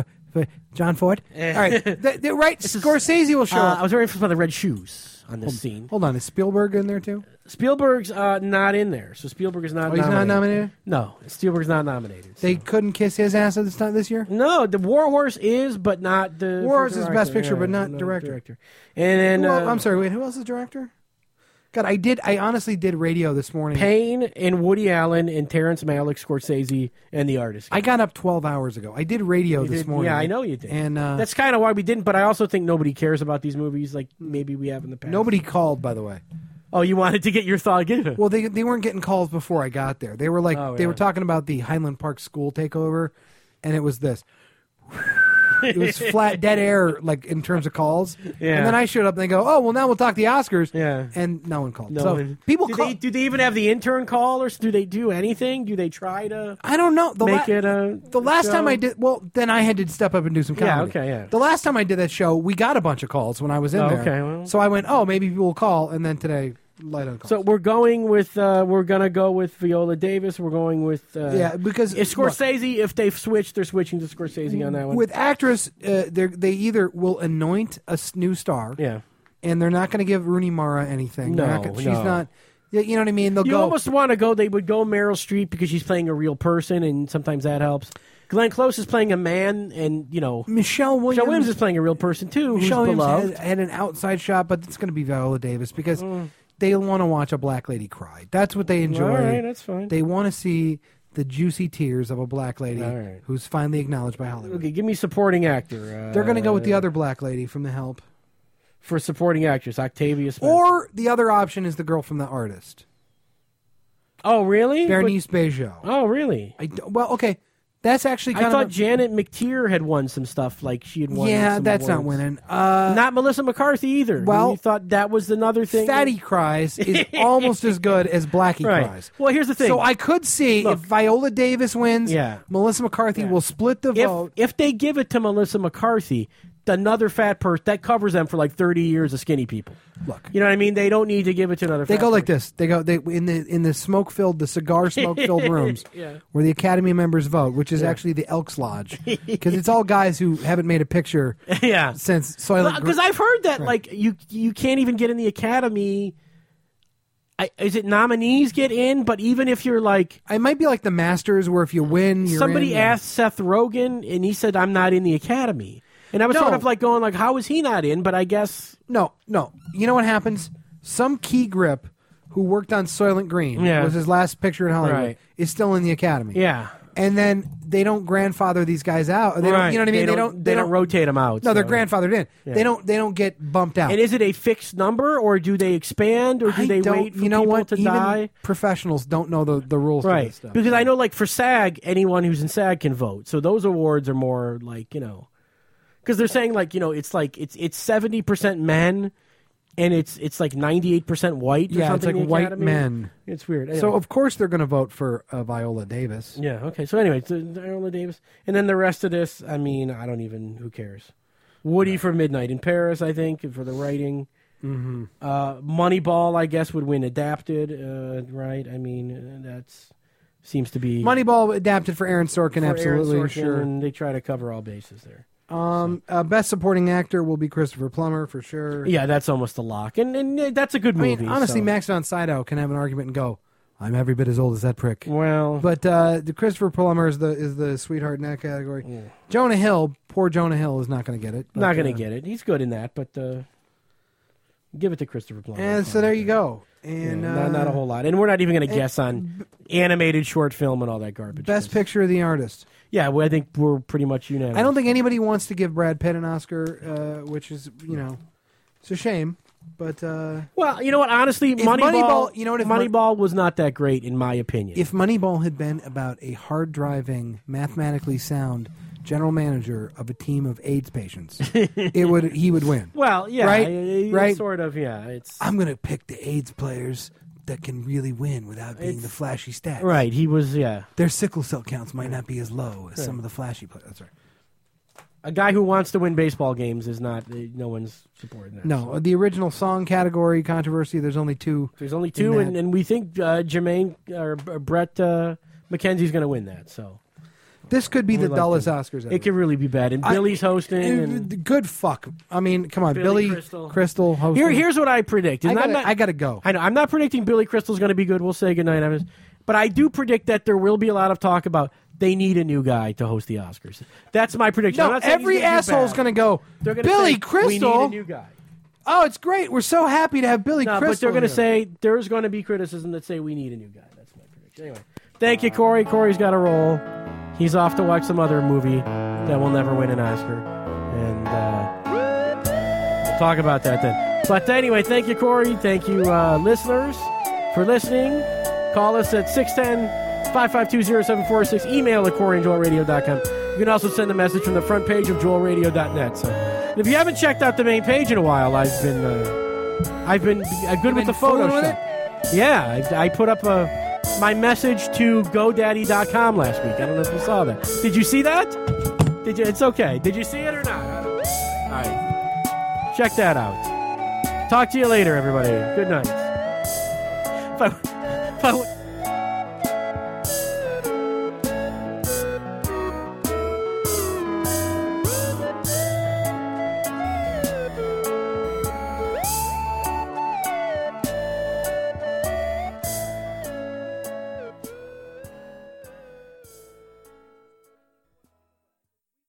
John Ford. All right, right. Scorsese will show up. I was very interested by the red shoes on this scene. Hold on, is Spielberg in there too? Spielberg's not in there, so Spielberg is not. He's not nominated. No, Spielberg's not nominated. They couldn't kiss his ass this year. No, the War Horse is, but not the. War Horse is Best Picture, but not director. And then I'm sorry. Wait, who else is director? God, I honestly did radio this morning. Payne and Woody Allen and Terrence Malick, Scorsese, and the artist. I got up 12 hours ago. I did radio this morning. Yeah, I know you did. And that's kind of why we didn't, but I also think nobody cares about these movies like maybe we have in the past. Nobody called, by the way. Oh, you wanted to get your thought? Well, they weren't getting calls before I got there. They were they were talking about the Highland Park school takeover, and it was this. It was flat dead air, like in terms of calls. Yeah. And then I showed up and they go, "Oh, well, now we'll talk the Oscars." Yeah. And no one called. People call. Do they even have the intern call, or do they do anything? Do they try to? I don't know. The last time I did, well, then I had to step up and do some comedy. Yeah. Okay. Yeah. The last time I did that show, we got a bunch of calls when I was in there. Okay. Well. So I went, "Oh, maybe people will call," and then today. Light on calls. So we're going with we're gonna go with Viola Davis. We're going with because if Scorsese. If they've switched, they're switching to Scorsese on that one. With actress, they either will anoint a new star, and they're not going to give Rooney Mara anything. She's not. You know what I mean? You almost want to go. They would go Meryl Streep because she's playing a real person, and sometimes that helps. Glenn Close is playing a man, and Michelle Williams is playing a real person too. Michelle who's beloved. had an outside shot, but it's going to be Viola Davis because. They want to watch a black lady cry. That's what they enjoy. All right, that's fine. They want to see the juicy tears of a black lady who's finally acknowledged by Hollywood. Okay, give me supporting actor. They're going to go with the other black lady from The Help. For supporting actress, Octavia Spencer. Or the other option is the girl from The Artist. Oh, really? Bernice Bejo. Oh, really? Well, okay. That's actually kind I thought Janet McTeer had won some stuff, like she had won some that's awards. not winning. Not Melissa McCarthy either. Well, you thought that was another thing? Fatty Cries is almost as good as Blackie Cries. Well, here's the thing. So I could see if Viola Davis wins, Melissa McCarthy will split the vote. If they give it to Melissa McCarthy, another fat person, that covers them for like 30 years of skinny people. Look, you know what I mean? They don't need to give it to another. They go like this. They go in the cigar smoke filled rooms where the Academy members vote, which is actually the Elks Lodge, because it's all guys who haven't made a picture since Soylent. Because I've heard that like you can't even get in the Academy. Is it nominees get in? But even if you're like, it might be like the Masters, where if you win, you're somebody in. Asked Seth Rogen, and he said, "I'm not in the Academy." And I was sort of like going like, how is he not in? But I guess... No. You know what happens? Some key grip who worked on Soylent Green, was his last picture in Hollywood, is still in the Academy. Yeah. And then they don't grandfather these guys out. They don't, you know what I mean? They don't rotate them out. No, they're grandfathered in. Yeah. They don't get bumped out. And is it a fixed number, or do they expand, or do they wait for people to die? Professionals don't know the rules to this stuff. Because I know like for SAG, anyone who's in SAG can vote. So those awards are more like, because they're saying like, it's like it's 70% men and it's like 98% white. Or Yeah, something it's like in the white Academy. men. It's weird. Anyway. So of course they're going to vote for Viola Davis. Yeah. Okay. So anyway, Viola Davis, and then the rest of this. I mean, I don't even. Who cares? Woody for Midnight in Paris, I think, for the writing. Mm-hmm. Moneyball, I guess, would win adapted, right? I mean, that's seems to be Moneyball adapted for Aaron Sorkin, for absolutely, Aaron Sorkin, sure. And they try to cover all bases there. Best supporting actor will be Christopher Plummer for sure. Yeah, that's almost a lock, and that's a good movie. I mean, honestly, so. Max von Sydow can have an argument and go, "I'm every bit as old as that prick." Well, but the Christopher Plummer is the sweetheart in that category. Yeah. Jonah Hill, poor Jonah Hill, is not going to get it. Not going to get it. He's good in that, but give it to Christopher Plummer. And so there you go. And not a whole lot. And we're not even going to guess on animated short film and all that garbage. Best picture of the artist. Yeah, well, I think we're pretty much unanimous. I don't think anybody wants to give Brad Pitt an Oscar, which is, it's a shame. But well, you know what? Honestly, Moneyball, Moneyball was not that great in my opinion. If Moneyball had been about a hard-driving, mathematically sound general manager of a team of AIDS patients, he would win. Well, yeah, right, sort of, yeah. I'm going to pick the AIDS players that can really win without being the flashy stats. Right, he was, yeah. Their sickle cell counts might not be as low as some of the flashy players. That's right. A guy who wants to win baseball games is not. No one's supporting that. No, so. The original song category controversy. There's only two. There's only two, and we think Jermaine or Brett McKenzie's going to win that. So this could be the dullest Oscars ever. It could really be bad. And Billy's hosting. And good fuck. I mean, come on, Billy Crystal hosting. Here's what I predict. I got to go. I know. I'm not predicting Billy Crystal's going to be good. We'll say goodnight. But I do predict that there will be a lot of talk about. They need a new guy to host the Oscars. That's my prediction. No, every asshole's going to go, Billy Crystal. We need a new guy. Oh, it's great. We're so happy to have Billy Crystal. But they're going to say, there's going to be criticism that say we need a new guy. That's my prediction. Anyway, thank you, Corey. Corey's got a roll. He's off to watch some other movie that will never win an Oscar. And we'll talk about that then. But anyway, thank you, Corey. Thank you, listeners, for listening. Call us at 610-552-0746. Email at CoreyandJoelRadio.com. You can also send a message from the front page of JoelRadio.net. So, if you haven't checked out the main page in a while, I've been good with the Photoshop. Yeah, I put up my message to GoDaddy.com last week. I don't know if you saw that. Did you see that? Did you? It's okay. Did you see it or not? All right. Check that out. Talk to you later, everybody. Good night. If I